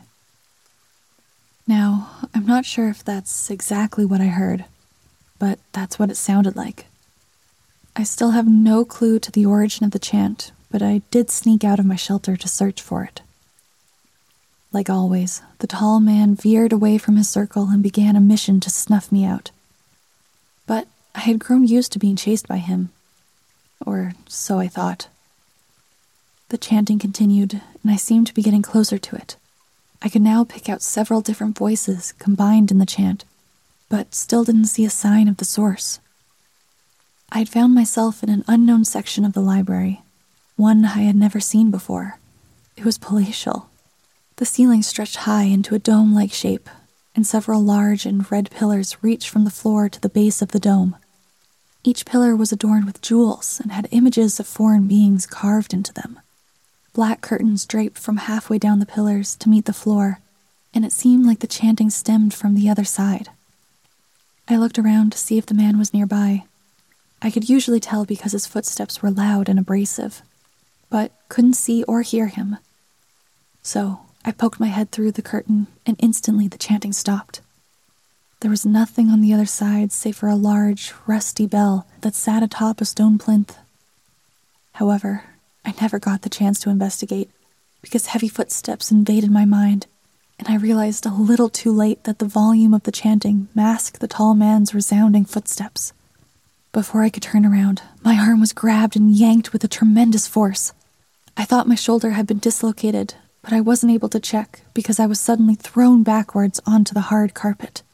Now, I'm not sure if that's exactly what I heard, but that's what it sounded like. I still have no clue to the origin of the chant, but I did sneak out of my shelter to search for it. Like always, the tall man veered away from his circle and began a mission to snuff me out. But I had grown used to being chased by him, or so I thought. The chanting continued, and I seemed to be getting closer to it. I could now pick out several different voices combined in the chant, but still didn't see a sign of the source. I had found myself in an unknown section of the library, one I had never seen before. It was palatial. The ceiling stretched high into a dome-like shape, and several large and red pillars reached from the floor to the base of the dome. Each pillar was adorned with jewels and had images of foreign beings carved into them. Black curtains draped from halfway down the pillars to meet the floor, and it seemed like the chanting stemmed from the other side. I looked around to see if the man was nearby. I could usually tell because his footsteps were loud and abrasive, but couldn't see or hear him. So I poked my head through the curtain, and instantly the chanting stopped. There was nothing on the other side save for a large, rusty bell that sat atop a stone plinth. However, I never got the chance to investigate, because heavy footsteps invaded my mind, and I realized a little too late that the volume of the chanting masked the tall man's resounding footsteps. Before I could turn around, my arm was grabbed and yanked with a tremendous force. I thought my shoulder had been dislocated, but I wasn't able to check because I was suddenly thrown backwards onto the hard carpet.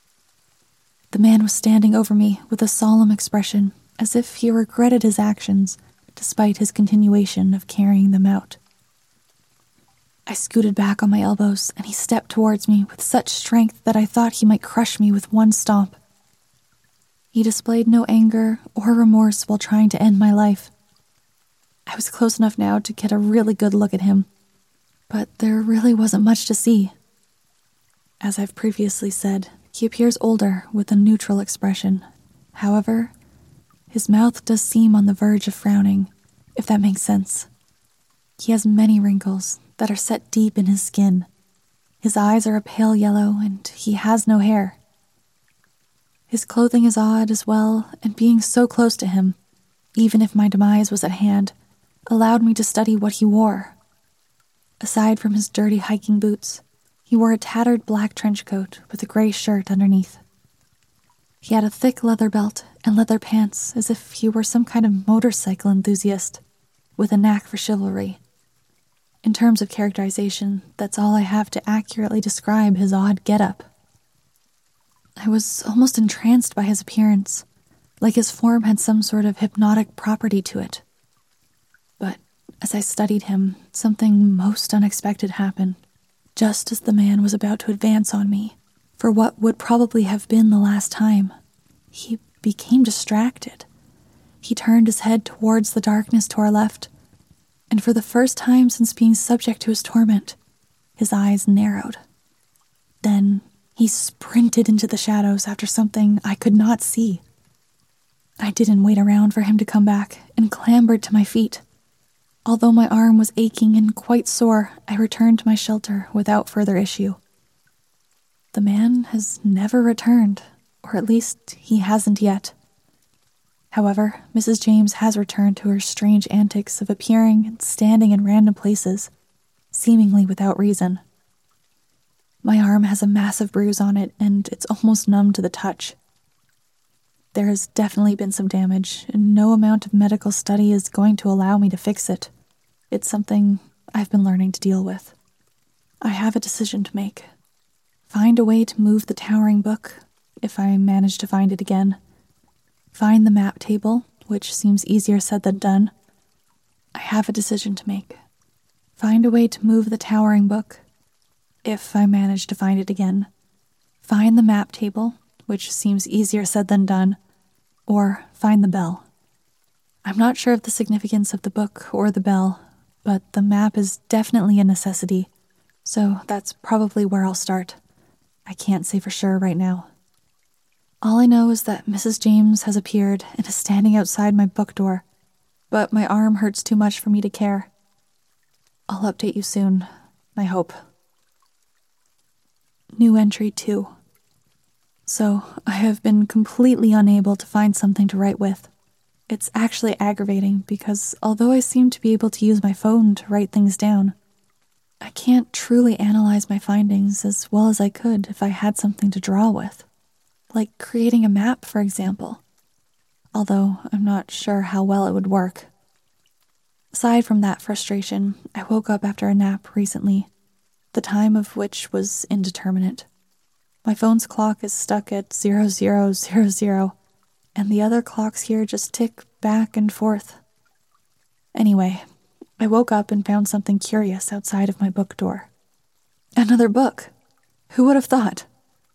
The man was standing over me with a solemn expression, as if he regretted his actions, despite his continuation of carrying them out. I scooted back on my elbows, and he stepped towards me with such strength that I thought he might crush me with one stomp. He displayed no anger or remorse while trying to end my life. I was close enough now to get a really good look at him, but there really wasn't much to see. As I've previously said, he appears older with a neutral expression. However, his mouth does seem on the verge of frowning, if that makes sense. He has many wrinkles that are set deep in his skin. His eyes are a pale yellow, and he has no hair. His clothing is odd as well, and being so close to him, even if my demise was at hand, allowed me to study what he wore. Aside from his dirty hiking boots, he wore a tattered black trench coat with a gray shirt underneath. He had a thick leather belt and leather pants as if he were some kind of motorcycle enthusiast, with a knack for chivalry. In terms of characterization, that's all I have to accurately describe his odd getup. I was almost entranced by his appearance, like his form had some sort of hypnotic property to it. But as I studied him, something most unexpected happened. Just as the man was about to advance on me, for what would probably have been the last time, he became distracted. He turned his head towards the darkness to our left, and for the first time since being subject to his torment, his eyes narrowed. Then he sprinted into the shadows after something I could not see. I didn't wait around for him to come back and clambered to my feet. Although my arm was aching and quite sore, I returned to my shelter without further issue. The man has never returned, or at least he hasn't yet. However, Mrs. James has returned to her strange antics of appearing and standing in random places, seemingly without reason. My arm has a massive bruise on it, and it's almost numb to the touch. There has definitely been some damage, and no amount of medical study is going to allow me to fix it. It's something I've been learning to deal with. I have a decision to make. Find a way to move the towering book, if I manage to find it again. Find the map table, which seems easier said than done. I have a decision to make. Find a way to move the towering book, if I manage to find it again. Find the map table, which seems easier said than done, or find the bell. I'm not sure of the significance of the book or the bell, but the map is definitely a necessity, so that's probably where I'll start. I can't say for sure right now. All I know is that Mrs. James has appeared and is standing outside my book door, but my arm hurts too much for me to care. I'll update you soon, I hope. New entry 2. So, I have been completely unable to find something to write with. It's actually aggravating because although I seem to be able to use my phone to write things down, I can't truly analyze my findings as well as I could if I had something to draw with. Like creating a map, for example. Although I'm not sure how well it would work. Aside from that frustration, I woke up after a nap recently, the time of which was indeterminate. My phone's clock is stuck at 0000, and the other clocks here just tick back and forth. Anyway, I woke up and found something curious outside of my book door. Another book! Who would have thought?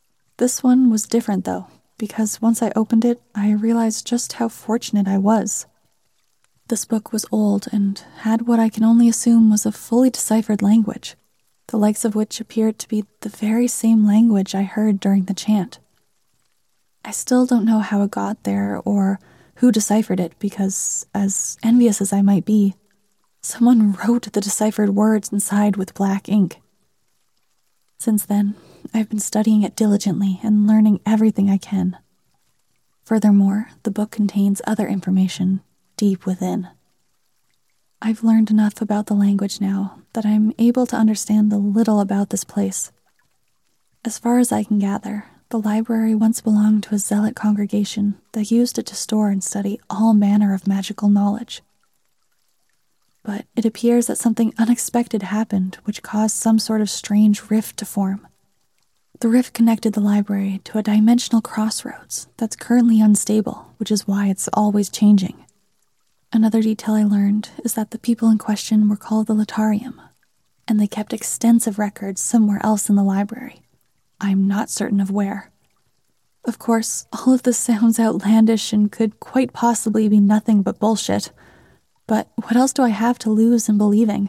This one was different, though, because once I opened it, I realized just how fortunate I was. This book was old and had what I can only assume was a fully deciphered language, the likes of which appeared to be the very same language I heard during the chant. I still don't know how it got there or who deciphered it because, as envious as I might be, someone wrote the deciphered words inside with black ink. Since then, I've been studying it diligently and learning everything I can. Furthermore, the book contains other information deep within. I've learned enough about the language now that I'm able to understand the little about this place. As far as I can gather, the library once belonged to a zealot congregation that used it to store and study all manner of magical knowledge. But it appears that something unexpected happened which caused some sort of strange rift to form. The rift connected the library to a dimensional crossroads that's currently unstable, which is why it's always changing. Another detail I learned is that the people in question were called the Latarium, and they kept extensive records somewhere else in the library. I'm not certain of where. Of course, all of this sounds outlandish and could quite possibly be nothing but bullshit, but what else do I have to lose in believing?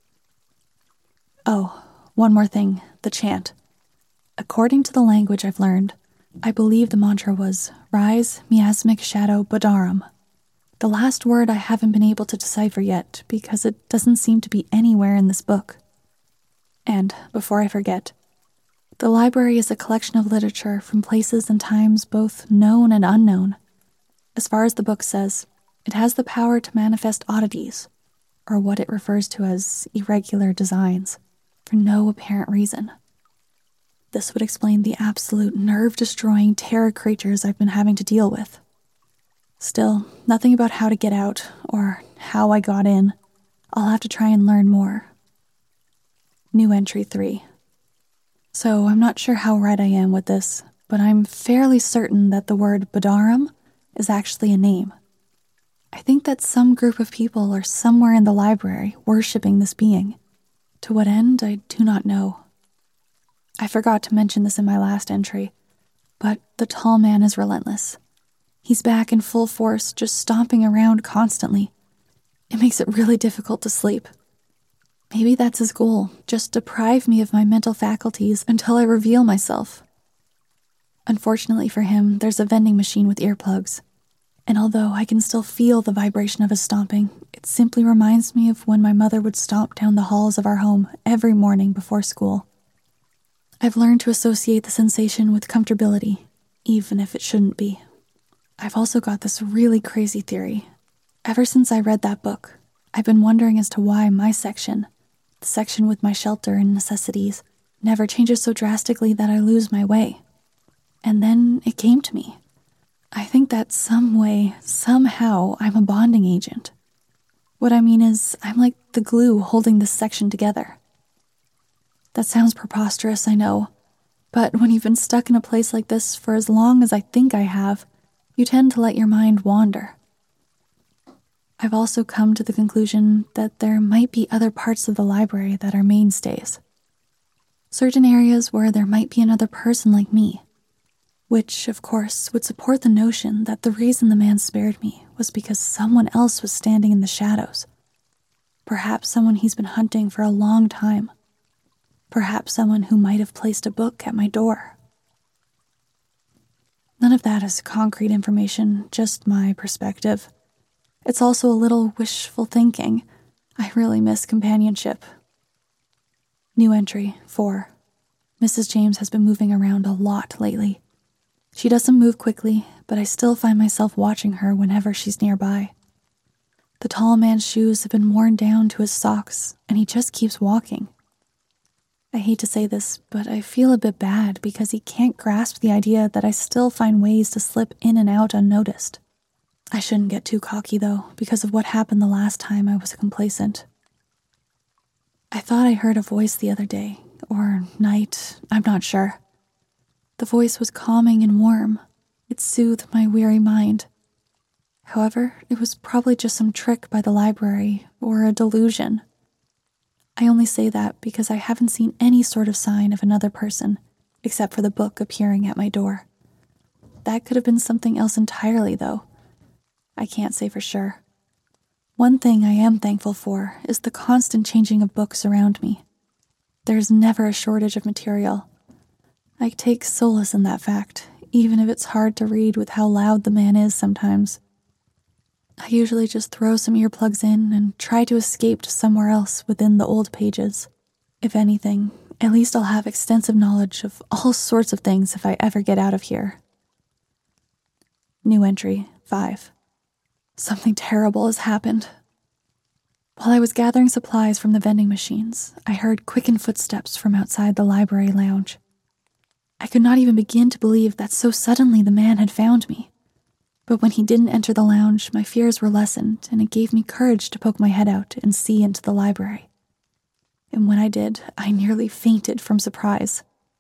Oh, one more thing, the chant. According to the language I've learned, I believe the mantra was Rise, Miasmic Shadow Badaram. The last word I haven't been able to decipher yet because it doesn't seem to be anywhere in this book. And, before I forget, the library is a collection of literature from places and times both known and unknown. As far as the book says, it has the power to manifest oddities, or what it refers to as irregular designs, for no apparent reason. This would explain the absolute nerve-destroying terror creatures I've been having to deal with. Still, nothing about how to get out, or how I got in. I'll have to try and learn more. New entry 3. So I'm not sure how right I am with this, but I'm fairly certain that the word Badaram is actually a name. I think that some group of people are somewhere in the library worshipping this being. To what end, I do not know. I forgot to mention this in my last entry, but the tall man is relentless. He's back in full force, just stomping around constantly. It makes it really difficult to sleep. Maybe that's his goal, just deprive me of my mental faculties until I reveal myself. Unfortunately for him, there's a vending machine with earplugs, and although I can still feel the vibration of his stomping, it simply reminds me of when my mother would stomp down the halls of our home every morning before school. I've learned to associate the sensation with comfortability, even if it shouldn't be. I've also got this really crazy theory. Ever since I read that book, I've been wondering as to why my section, the section with my shelter and necessities, never changes so drastically that I lose my way. And then it came to me. I think that some way, somehow, I'm a bonding agent. What I mean is, I'm like the glue holding this section together. That sounds preposterous, I know, but when you've been stuck in a place like this for as long as I think I have, you tend to let your mind wander. I've also come to the conclusion that there might be other parts of the library that are mainstays. Certain areas where there might be another person like me, which, of course, would support the notion that the reason the man spared me was because someone else was standing in the shadows. Perhaps someone he's been hunting for a long time. Perhaps someone who might have placed a book at my door. None of that is concrete information, just my perspective. It's also a little wishful thinking. I really miss companionship. New entry 4. Mrs. James has been moving around a lot lately. She doesn't move quickly, but I still find myself watching her whenever she's nearby. The tall man's shoes have been worn down to his socks, and he just keeps walking. I hate to say this, but I feel a bit bad because he can't grasp the idea that I still find ways to slip in and out unnoticed. I shouldn't get too cocky, though, because of what happened the last time I was complacent. I thought I heard a voice the other day, or night, I'm not sure. The voice was calming and warm. It soothed my weary mind. However, it was probably just some trick by the library, or a delusion. I only say that because I haven't seen any sort of sign of another person, except for the book appearing at my door. That could have been something else entirely, though. I can't say for sure. One thing I am thankful for is the constant changing of books around me. There's never a shortage of material. I take solace in that fact, even if it's hard to read with how loud the man is sometimes. I usually just throw some earplugs in and try to escape to somewhere else within the old pages. If anything, at least I'll have extensive knowledge of all sorts of things if I ever get out of here. New entry, 5. Something terrible has happened. While I was gathering supplies from the vending machines, I heard quickened footsteps from outside the library lounge. I could not even begin to believe that so suddenly the man had found me. But when he didn't enter the lounge, my fears were lessened, and it gave me courage to poke my head out and see into the library. And when I did, I nearly fainted from surprise.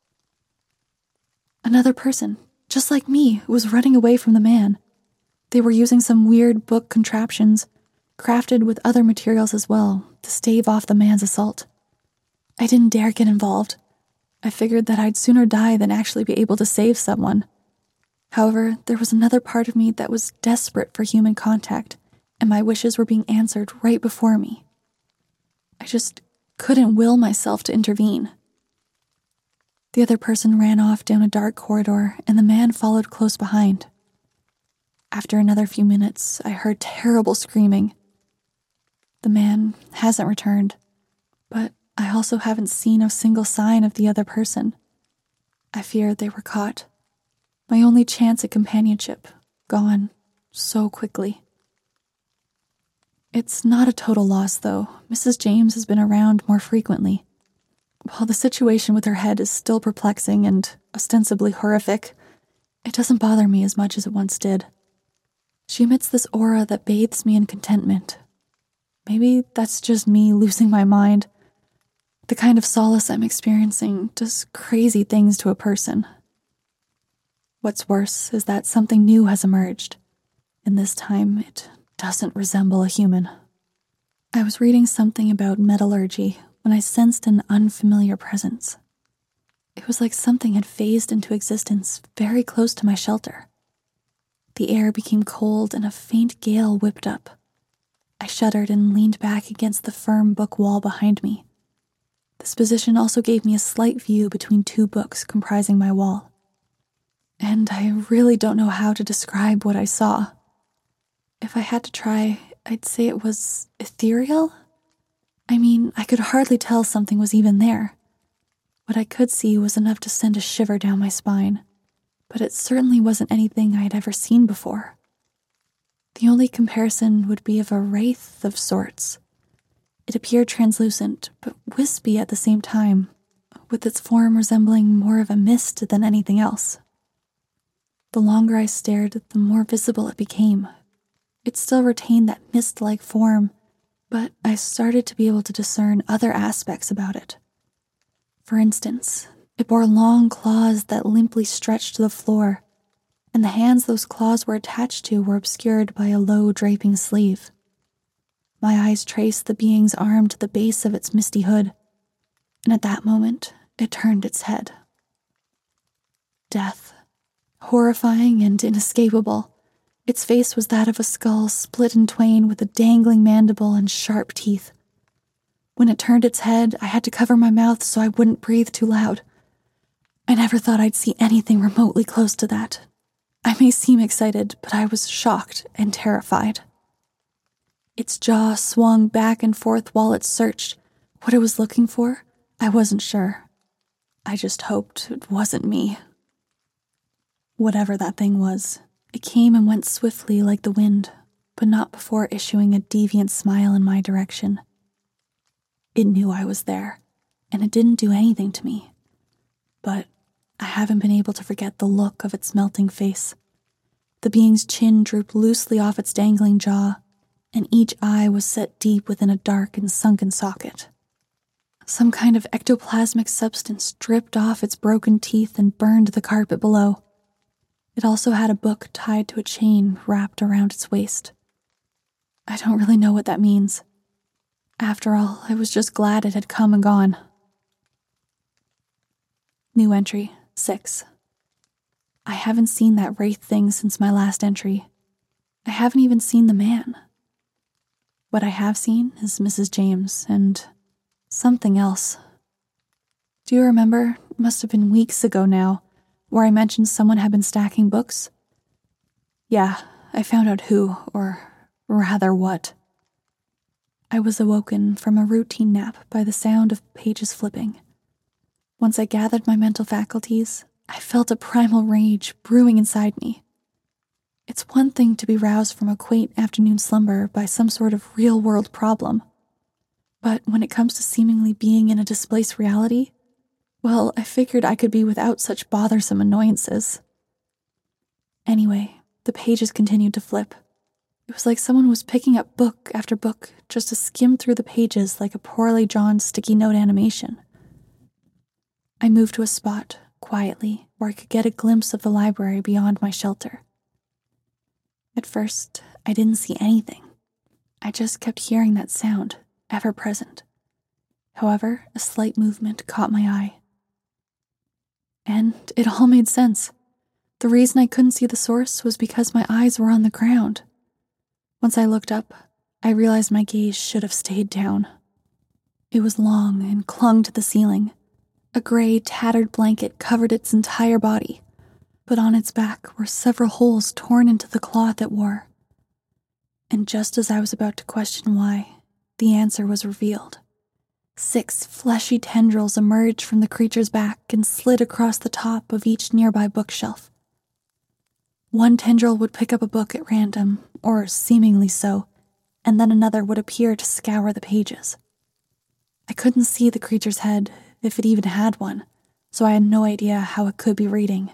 Another person, just like me, was running away from the man. They were using some weird book contraptions, crafted with other materials as well, to stave off the man's assault. I didn't dare get involved. I figured that I'd sooner die than actually be able to save someone. However, there was another part of me that was desperate for human contact, and my wishes were being answered right before me. I just couldn't will myself to intervene. The other person ran off down a dark corridor, and the man followed close behind. After another few minutes, I heard terrible screaming. The man hasn't returned, but I also haven't seen a single sign of the other person. I fear they were caught. My only chance at companionship, gone so quickly. It's not a total loss, though. Mrs. James has been around more frequently. While the situation with her head is still perplexing and ostensibly horrific, it doesn't bother me as much as it once did. She emits this aura that bathes me in contentment. Maybe that's just me losing my mind. The kind of solace I'm experiencing does crazy things to a person. What's worse is that something new has emerged, and this time it doesn't resemble a human. I was reading something about metallurgy when I sensed an unfamiliar presence. It was like something had phased into existence very close to my shelter. The air became cold and a faint gale whipped up. I shuddered and leaned back against the firm book wall behind me. This position also gave me a slight view between two books comprising my wall. And I really don't know how to describe what I saw. If I had to try, I'd say it was ethereal. I mean, I could hardly tell something was even there. What I could see was enough to send a shiver down my spine, but it certainly wasn't anything I had ever seen before. The only comparison would be of a wraith of sorts. It appeared translucent, but wispy at the same time, with its form resembling more of a mist than anything else. The longer I stared, the more visible it became. It still retained that mist-like form, but I started to be able to discern other aspects about it. For instance, it bore long claws that limply stretched to the floor, and the hands those claws were attached to were obscured by a low draping sleeve. My eyes traced the being's arm to the base of its misty hood, and at that moment, it turned its head. Death. Horrifying and inescapable. Its face was that of a skull split in twain with a dangling mandible and sharp teeth. When it turned its head, I had to cover my mouth so I wouldn't breathe too loud. I never thought I'd see anything remotely close to that. I may seem excited, but I was shocked and terrified. Its jaw swung back and forth while it searched. What it was looking for, I wasn't sure. I just hoped it wasn't me. Whatever that thing was, it came and went swiftly like the wind, but not before issuing a deviant smile in my direction. It knew I was there, and it didn't do anything to me. But I haven't been able to forget the look of its melting face. The being's chin drooped loosely off its dangling jaw, and each eye was set deep within a dark and sunken socket. Some kind of ectoplasmic substance dripped off its broken teeth and burned the carpet below. It also had a book tied to a chain wrapped around its waist. I don't really know what that means. After all, I was just glad it had come and gone. New entry, 6. I haven't seen that wraith thing since my last entry. I haven't even seen the man. What I have seen is Mrs. James and something else. Do you remember, it must have been weeks ago now, where I mentioned someone had been stacking books? Yeah, I found out who, or rather what. I was awoken from a routine nap by the sound of pages flipping. Once I gathered my mental faculties, I felt a primal rage brewing inside me. It's one thing to be roused from a quaint afternoon slumber by some sort of real-world problem. But when it comes to seemingly being in a displaced reality, well, I figured I could be without such bothersome annoyances. Anyway, the pages continued to flip. It was like someone was picking up book after book just to skim through the pages like a poorly drawn sticky note animation. I moved to a spot, quietly, where I could get a glimpse of the library beyond my shelter. At first, I didn't see anything. I just kept hearing that sound, ever present. However, a slight movement caught my eye. And it all made sense. The reason I couldn't see the source was because my eyes were on the ground. Once I looked up, I realized my gaze should have stayed down. It was long and clung to the ceiling. A gray, tattered blanket covered its entire body, but on its back were several holes torn into the cloth it wore. And just as I was about to question why, the answer was revealed. 6 fleshy tendrils emerged from the creature's back and slid across the top of each nearby bookshelf. One tendril would pick up a book at random, or seemingly so, and then another would appear to scour the pages. I couldn't see the creature's head, if it even had one, so I had no idea how it could be reading.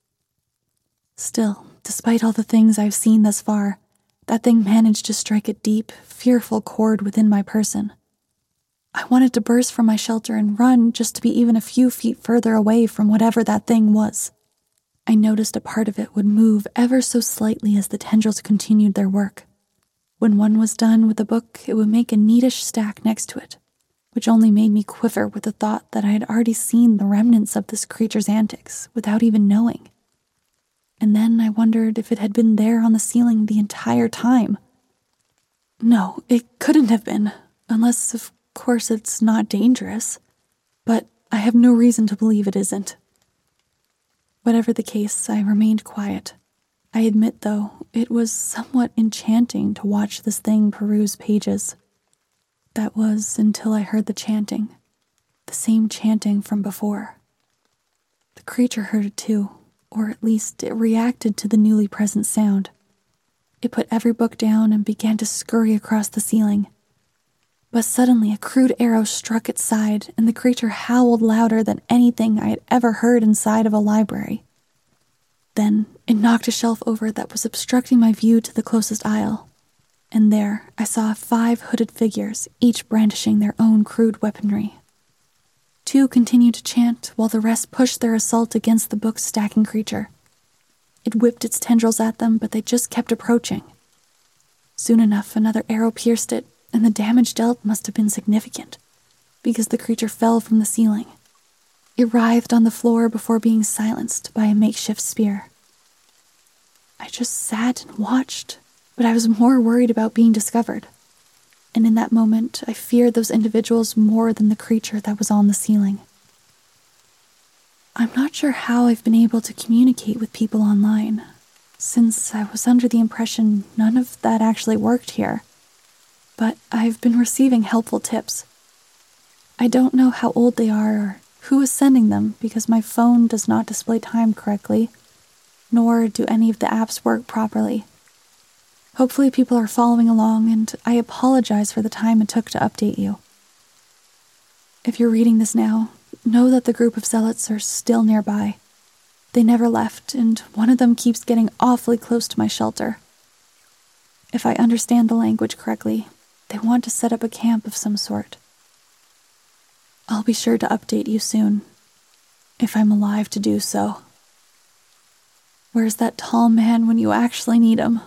Still, despite all the things I've seen thus far, that thing managed to strike a deep, fearful chord within my person. I wanted to burst from my shelter and run just to be even a few feet further away from whatever that thing was. I noticed a part of it would move ever so slightly as the tendrils continued their work. When one was done with the book, it would make a neatish stack next to it, which only made me quiver with the thought that I had already seen the remnants of this creature's antics without even knowing. And then I wondered if it had been there on the ceiling the entire time. No, it couldn't have been, unless, of course, it's not dangerous. But I have no reason to believe it isn't. Whatever the case, I remained quiet. I admit, though, it was somewhat enchanting to watch this thing peruse pages. That was until I heard the chanting. The same chanting from before. The creature heard it too, or at least it reacted to the newly present sound. It put every book down and began to scurry across the ceiling. But suddenly a crude arrow struck its side, and the creature howled louder than anything I had ever heard inside of a library. Then it knocked a shelf over that was obstructing my view to the closest aisle. And there I saw 5 hooded figures, each brandishing their own crude weaponry. 2 continued to chant, while the rest pushed their assault against the book-stacking creature. It whipped its tendrils at them, but they just kept approaching. Soon enough, another arrow pierced it, and the damage dealt must have been significant, because the creature fell from the ceiling. It writhed on the floor before being silenced by a makeshift spear. I just sat and watched, but I was more worried about being discovered. And in that moment, I feared those individuals more than the creature that was on the ceiling. I'm not sure how I've been able to communicate with people online, since I was under the impression none of that actually worked here. But I've been receiving helpful tips. I don't know how old they are or who is sending them because my phone does not display time correctly, nor do any of the apps work properly. Hopefully people are following along, and I apologize for the time it took to update you. If you're reading this now, know that the group of zealots are still nearby. They never left, and one of them keeps getting awfully close to my shelter. If I understand the language correctly, they want to set up a camp of some sort. I'll be sure to update you soon, if I'm alive to do so. Where's that tall man when you actually need him?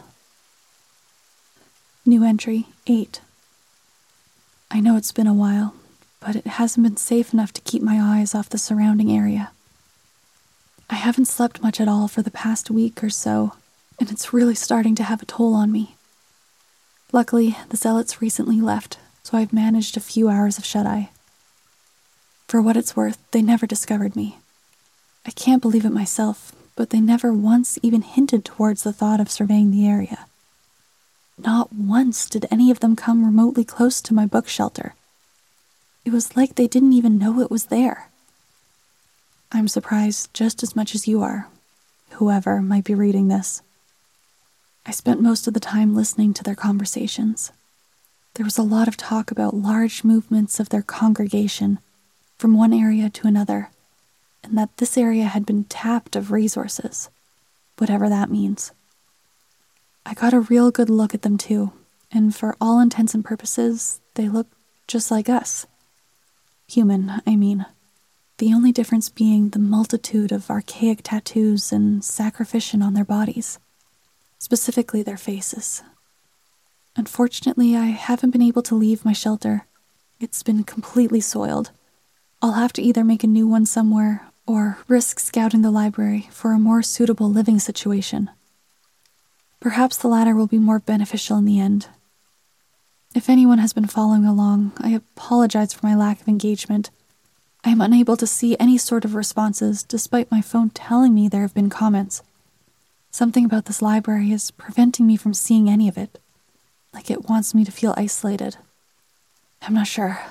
New entry, 8. I know it's been a while, but it hasn't been safe enough to keep my eyes off the surrounding area. I haven't slept much at all for the past week or so, and it's really starting to have a toll on me. Luckily, the zealots recently left, so I've managed a few hours of shut-eye. For what it's worth, they never discovered me. I can't believe it myself, but they never once even hinted towards the thought of surveying the area. Not once did any of them come remotely close to my book shelter. It was like they didn't even know it was there. I'm surprised just as much as you are, whoever might be reading this. I spent most of the time listening to their conversations. There was a lot of talk about large movements of their congregation from one area to another, and that this area had been tapped of resources, whatever that means. I got a real good look at them too, and for all intents and purposes, they look just like us. Human, I mean. The only difference being the multitude of archaic tattoos and sacrifice on their bodies, specifically their faces. Unfortunately, I haven't been able to leave my shelter. It's been completely soiled. I'll have to either make a new one somewhere or risk scouting the library for a more suitable living situation. Perhaps the latter will be more beneficial in the end. If anyone has been following along, I apologize for my lack of engagement. I am unable to see any sort of responses despite my phone telling me there have been comments. Something about this library is preventing me from seeing any of it, like it wants me to feel isolated. I'm not sure.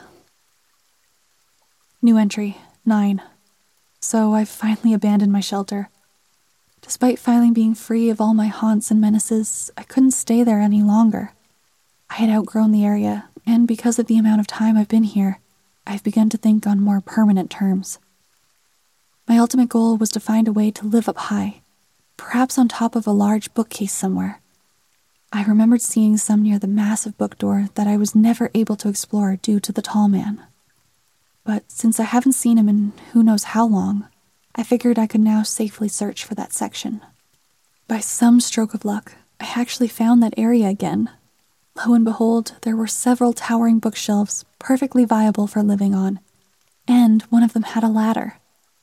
New entry, 9. So I've finally abandoned my shelter. Despite finally being free of all my haunts and menaces, I couldn't stay there any longer. I had outgrown the area, and because of the amount of time I've been here, I've begun to think on more permanent terms. My ultimate goal was to find a way to live up high, perhaps on top of a large bookcase somewhere. I remembered seeing some near the massive book door that I was never able to explore due to the tall man. But since I haven't seen him in who knows how long, I figured I could now safely search for that section. By some stroke of luck, I actually found that area again. Lo and behold, there were several towering bookshelves perfectly viable for living on, and one of them had a ladder.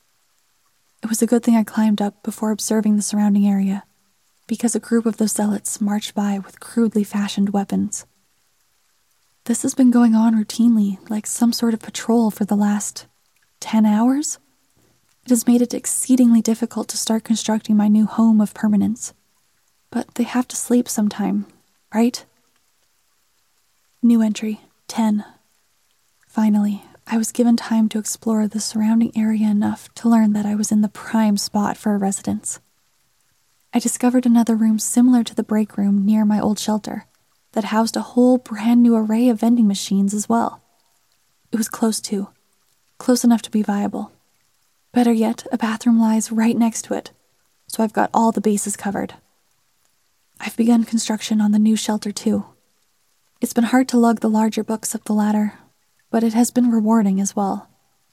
It was a good thing I climbed up before observing the surrounding area, because a group of those zealots marched by with crudely fashioned weapons. This has been going on routinely, like some sort of patrol for the last 10 hours? It has made it exceedingly difficult to start constructing my new home of permanence. But they have to sleep sometime, right? New entry, 10. Finally, I was given time to explore the surrounding area enough to learn that I was in the prime spot for a residence. I discovered another room similar to the break room near my old shelter that housed a whole brand new array of vending machines as well. It was close enough to be viable. Better yet, a bathroom lies right next to it, so I've got all the bases covered. I've begun construction on the new shelter too. It's been hard to lug the larger books up the ladder, but it has been rewarding as well.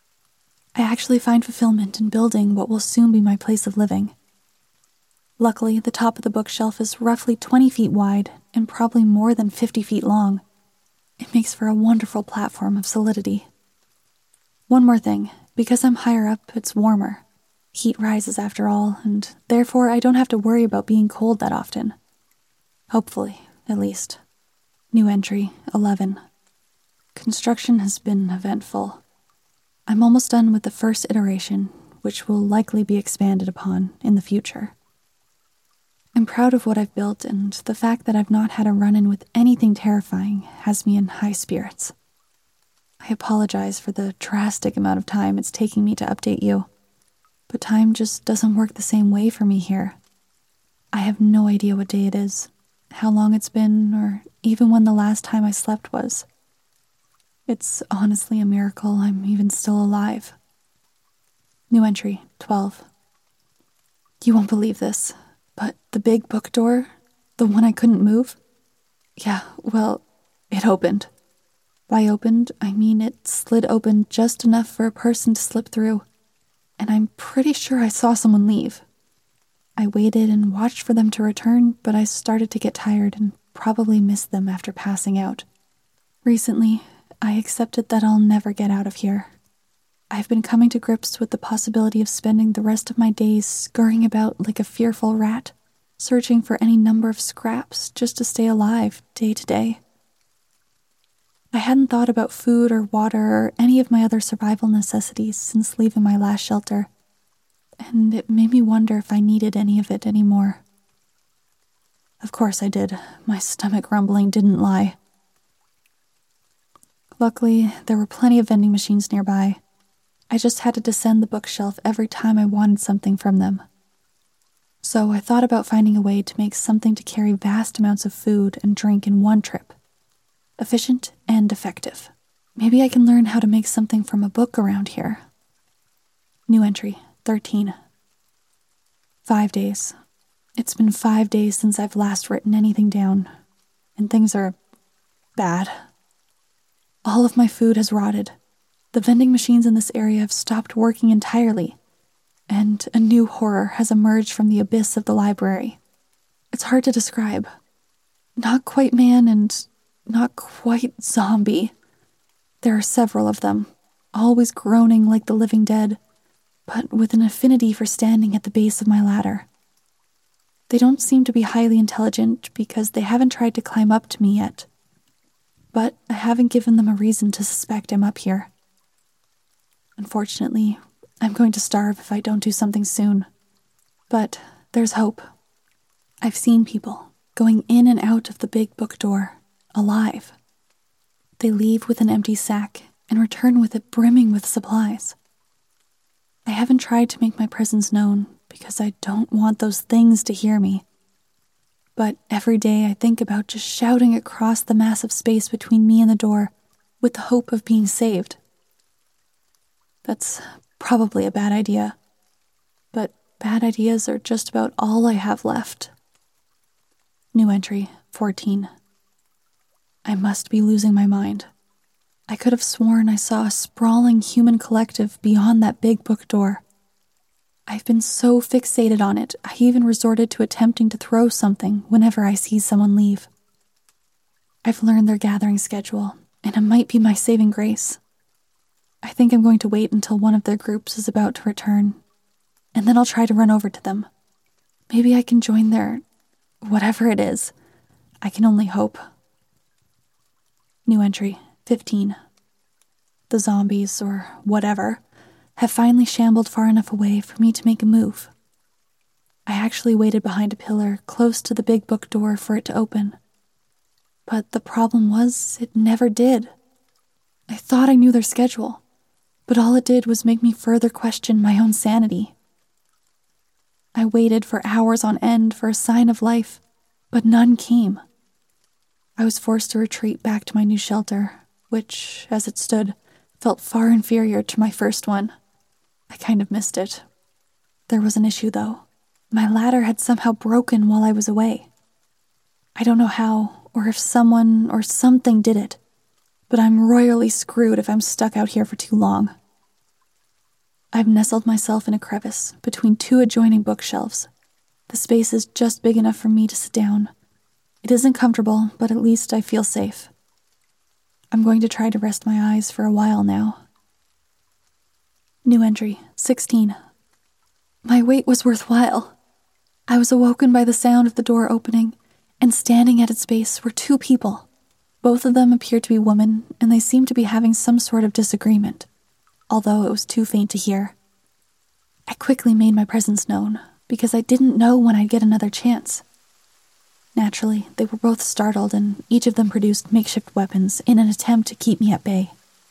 I actually find fulfillment in building what will soon be my place of living. Luckily, the top of the bookshelf is roughly 20 feet wide and probably more than 50 feet long. It makes for a wonderful platform of solidity. One more thing, because I'm higher up, it's warmer. Heat rises after all, and therefore I don't have to worry about being cold that often. Hopefully, at least. New entry, 11. Construction has been eventful. I'm almost done with the first iteration, which will likely be expanded upon in the future. I'm proud of what I've built, and the fact that I've not had a run-in with anything terrifying has me in high spirits. I apologize for the drastic amount of time it's taking me to update you, but time just doesn't work the same way for me here. I have no idea what day it is, how long it's been, or even when the last time I slept was. It's honestly a miracle I'm even still alive. New entry, 12. You won't believe this, but the big book door, the one I couldn't move? Yeah, well, it opened. By opened, I mean it slid open just enough for a person to slip through, and I'm pretty sure I saw someone leave. I waited and watched for them to return, but I started to get tired and probably missed them after passing out. Recently, I accepted that I'll never get out of here. I've been coming to grips with the possibility of spending the rest of my days scurrying about like a fearful rat, searching for any number of scraps just to stay alive day to day. I hadn't thought about food or water or any of my other survival necessities since leaving my last shelter, and it made me wonder if I needed any of it anymore. Of course I did. My stomach rumbling didn't lie. Luckily, there were plenty of vending machines nearby. I just had to descend the bookshelf every time I wanted something from them. So I thought about finding a way to make something to carry vast amounts of food and drink in one trip. Efficient and effective. Maybe I can learn how to make something from a book around here. New entry, 13. 5 days. It's been 5 days since I've last written anything down, and things are bad. All of my food has rotted. The vending machines in this area have stopped working entirely, and a new horror has emerged from the abyss of the library. It's hard to describe. Not quite man and not quite zombie. There are several of them, always groaning like the living dead, but with an affinity for standing at the base of my ladder. They don't seem to be highly intelligent because they haven't tried to climb up to me yet. But I haven't given them a reason to suspect I'm up here. Unfortunately, I'm going to starve if I don't do something soon. But there's hope. I've seen people going in and out of the big book door, alive. They leave with an empty sack and return with it brimming with supplies. I haven't tried to make my presence known because I don't want those things to hear me. But every day I think about just shouting across the massive space between me and the door with the hope of being saved. That's probably a bad idea, but bad ideas are just about all I have left. New entry, 14. I must be losing my mind. I could have sworn I saw a sprawling human collective beyond that big book door. I've been so fixated on it, I even resorted to attempting to throw something whenever I see someone leave. I've learned their gathering schedule, and it might be my saving grace. I think I'm going to wait until one of their groups is about to return, and then I'll try to run over to them. Maybe I can join their whatever it is. I can only hope. New entry, 15. The zombies, or whatever, have finally shambled far enough away for me to make a move. I actually waited behind a pillar close to the big book door for it to open. But the problem was, it never did. I thought I knew their schedule, but all it did was make me further question my own sanity. I waited for hours on end for a sign of life, but none came. I was forced to retreat back to my new shelter, which, as it stood, felt far inferior to my first one. I kind of missed it. There was an issue, though. My ladder had somehow broken while I was away. I don't know how, or if someone or something did it, but I'm royally screwed if I'm stuck out here for too long. I've nestled myself in a crevice between two adjoining bookshelves. The space is just big enough for me to sit down. It isn't comfortable, but at least I feel safe. I'm going to try to rest my eyes for a while now. New entry, 16. My wait was worthwhile. I was awoken by the sound of the door opening, and standing at its base were two people. Both of them appeared to be women, and they seemed to be having some sort of disagreement, although it was too faint to hear. I quickly made my presence known, because I didn't know when I'd get another chance. Naturally, they were both startled, and each of them produced makeshift weapons in an attempt to keep me at bay.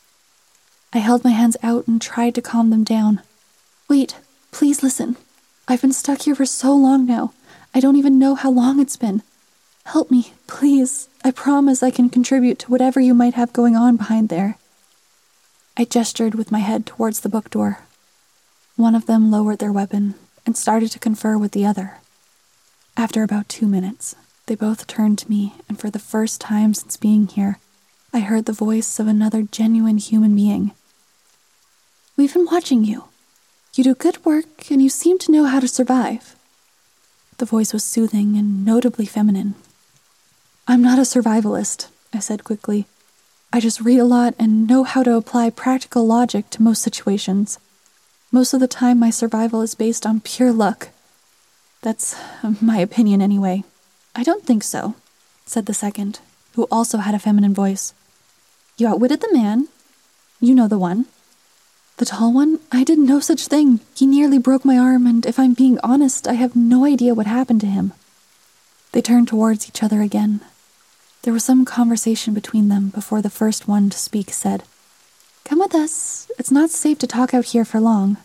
I held my hands out and tried to calm them down. Wait, please listen. I've been stuck here for so long now. I don't even know how long it's been. Help me, please. I promise I can contribute to whatever you might have going on behind there. I gestured with my head towards the book door. One of them lowered their weapon and started to confer with the other. After about 2 minutes, they both turned to me, and for the first time since being here, I heard the voice of another genuine human being. We've been watching you. You do good work, and you seem to know how to survive. The voice was soothing and notably feminine. I'm not a survivalist, I said quickly. I just read a lot and know how to apply practical logic to most situations. Most of the time, my survival is based on pure luck. That's my opinion anyway. I don't think so, said the second, who also had a feminine voice. You outwitted the man. You know the one. The tall one? I did no such thing. He nearly broke my arm, and if I'm being honest, I have no idea what happened to him. They turned towards each other again. There was some conversation between them before the first one to speak said, Come with us. It's not safe to talk out here for long.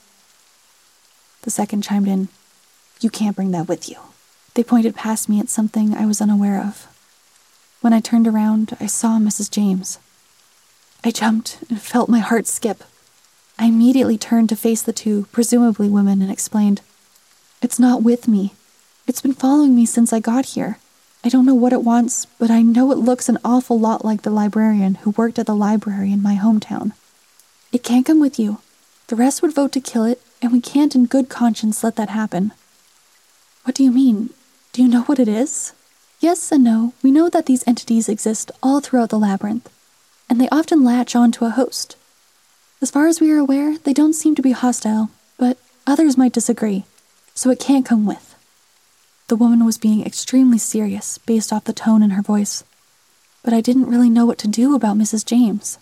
The second chimed in, You can't bring that with you. They pointed past me at something I was unaware of. When I turned around, I saw Mrs. James. I jumped and felt my heart skip. I immediately turned to face the two, presumably women, and explained, It's not with me. It's been following me since I got here. I don't know what it wants, but I know it looks an awful lot like the librarian who worked at the library in my hometown. It can't come with you. The rest would vote to kill it, and we can't in good conscience let that happen. What do you mean? Do you know what it is? Yes and no. We know that these entities exist all throughout the labyrinth, and they often latch on to a host. As far as we are aware, they don't seem to be hostile, but others might disagree, so it can't come with. The woman was being extremely serious based off the tone in her voice, but I didn't really know what to do about Mrs. James.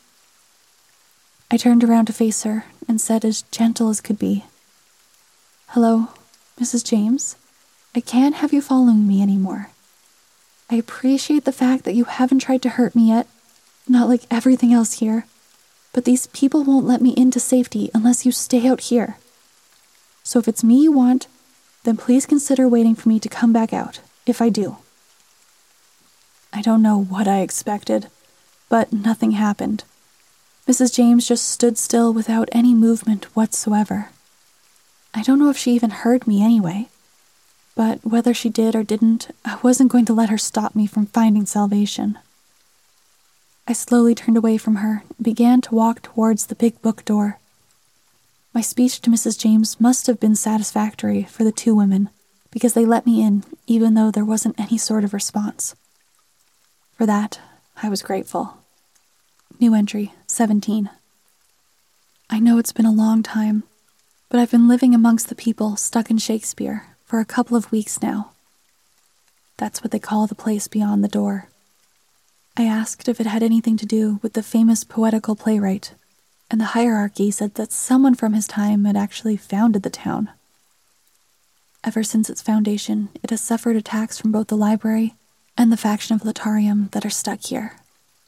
I turned around to face her and said as gentle as could be, Hello, Mrs. James. I can't have you following me anymore. I appreciate the fact that you haven't tried to hurt me yet, not like everything else here, but these people won't let me into safety unless you stay out here. So if it's me you want, then please consider waiting for me to come back out, if I do. I don't know what I expected, but nothing happened. Mrs. James just stood still without any movement whatsoever. I don't know if she even heard me anyway, but whether she did or didn't, I wasn't going to let her stop me from finding salvation. I slowly turned away from her and began to walk towards the big book door. My speech to Mrs. James must have been satisfactory for the two women, because they let me in, even though there wasn't any sort of response. For that, I was grateful. New entry, 17. I know it's been a long time, but I've been living amongst the people stuck in Shakespeare for a couple of weeks now. That's what they call the place beyond the door. I asked if it had anything to do with the famous poetical playwright, and the hierarchy said that someone from his time had actually founded the town. Ever since its foundation, it has suffered attacks from both the library and the faction of Letarium that are stuck here.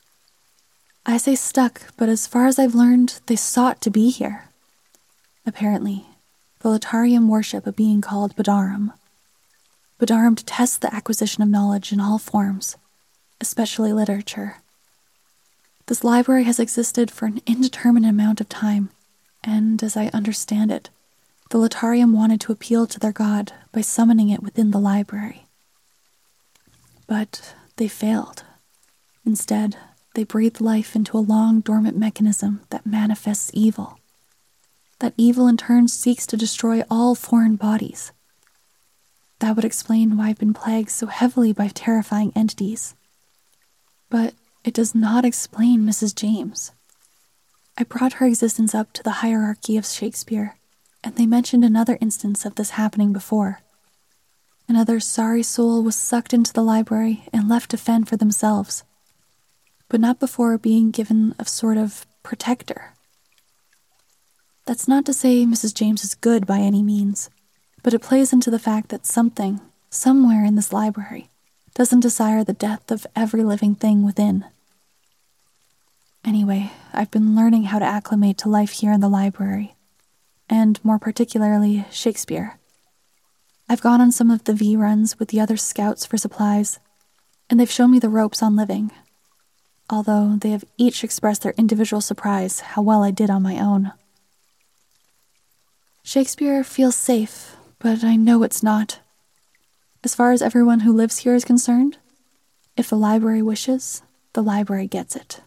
I say stuck, but as far as I've learned, they sought to be here. Apparently, the Letarium worship a being called Badarum. Badarum detests the acquisition of knowledge in all forms, especially literature. This library has existed for an indeterminate amount of time, and as I understand it, the Letarium wanted to appeal to their god by summoning it within the library. But they failed. Instead, they breathed life into a long dormant mechanism that manifests evil. That evil in turn seeks to destroy all foreign bodies. That would explain why I've been plagued so heavily by terrifying entities. But it does not explain Mrs. James. I brought her existence up to the hierarchy of Shakespeare, and they mentioned another instance of this happening before. Another sorry soul was sucked into the library and left to fend for themselves, but not before being given a sort of protector. That's not to say Mrs. James is good by any means, but it plays into the fact that something, somewhere in this library, doesn't desire the death of every living thing within. Anyway, I've been learning how to acclimate to life here in the library, and more particularly Shakespeare. I've gone on some of the V-runs with the other scouts for supplies, and they've shown me the ropes on living, although they have each expressed their individual surprise how well I did on my own. Shakespeare feels safe, but I know it's not. As far as everyone who lives here is concerned, if the library wishes, the library gets it.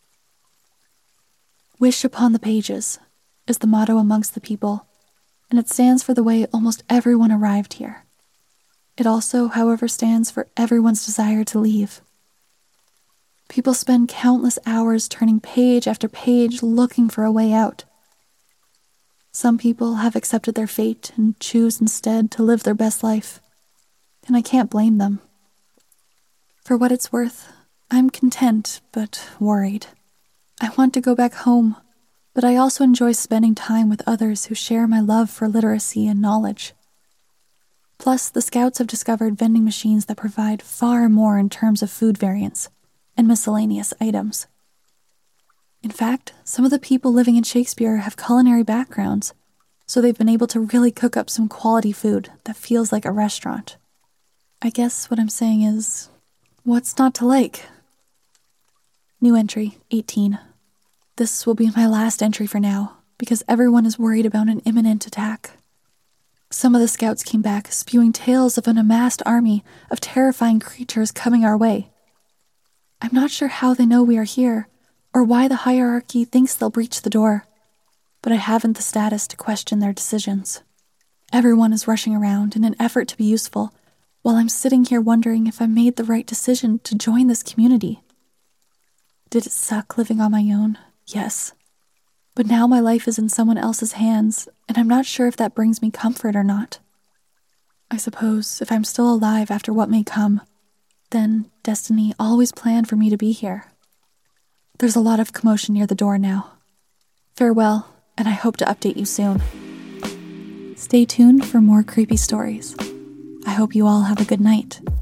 Wish upon the pages is the motto amongst the people, and it stands for the way almost everyone arrived here. It also, however, stands for everyone's desire to leave. People spend countless hours turning page after page looking for a way out. Some people have accepted their fate and choose instead to live their best life, and I can't blame them. For what it's worth, I'm content but worried. I want to go back home, but I also enjoy spending time with others who share my love for literacy and knowledge. Plus, the Scouts have discovered vending machines that provide far more in terms of food variants and miscellaneous items. In fact, some of the people living in Shakespeare have culinary backgrounds, so they've been able to really cook up some quality food that feels like a restaurant. I guess what I'm saying is, what's not to like? New entry, 18. This will be my last entry for now, because everyone is worried about an imminent attack. Some of the Scouts came back spewing tales of an amassed army of terrifying creatures coming our way. I'm not sure how they know we are here, or why the hierarchy thinks they'll breach the door, but I haven't the status to question their decisions. Everyone is rushing around in an effort to be useful, while I'm sitting here wondering if I made the right decision to join this community. Did it suck living on my own? Yes. But now my life is in someone else's hands, and I'm not sure if that brings me comfort or not. I suppose if I'm still alive after what may come, then destiny always planned for me to be here. There's a lot of commotion near the door now. Farewell, and I hope to update you soon. Stay tuned for more creepy stories. I hope you all have a good night.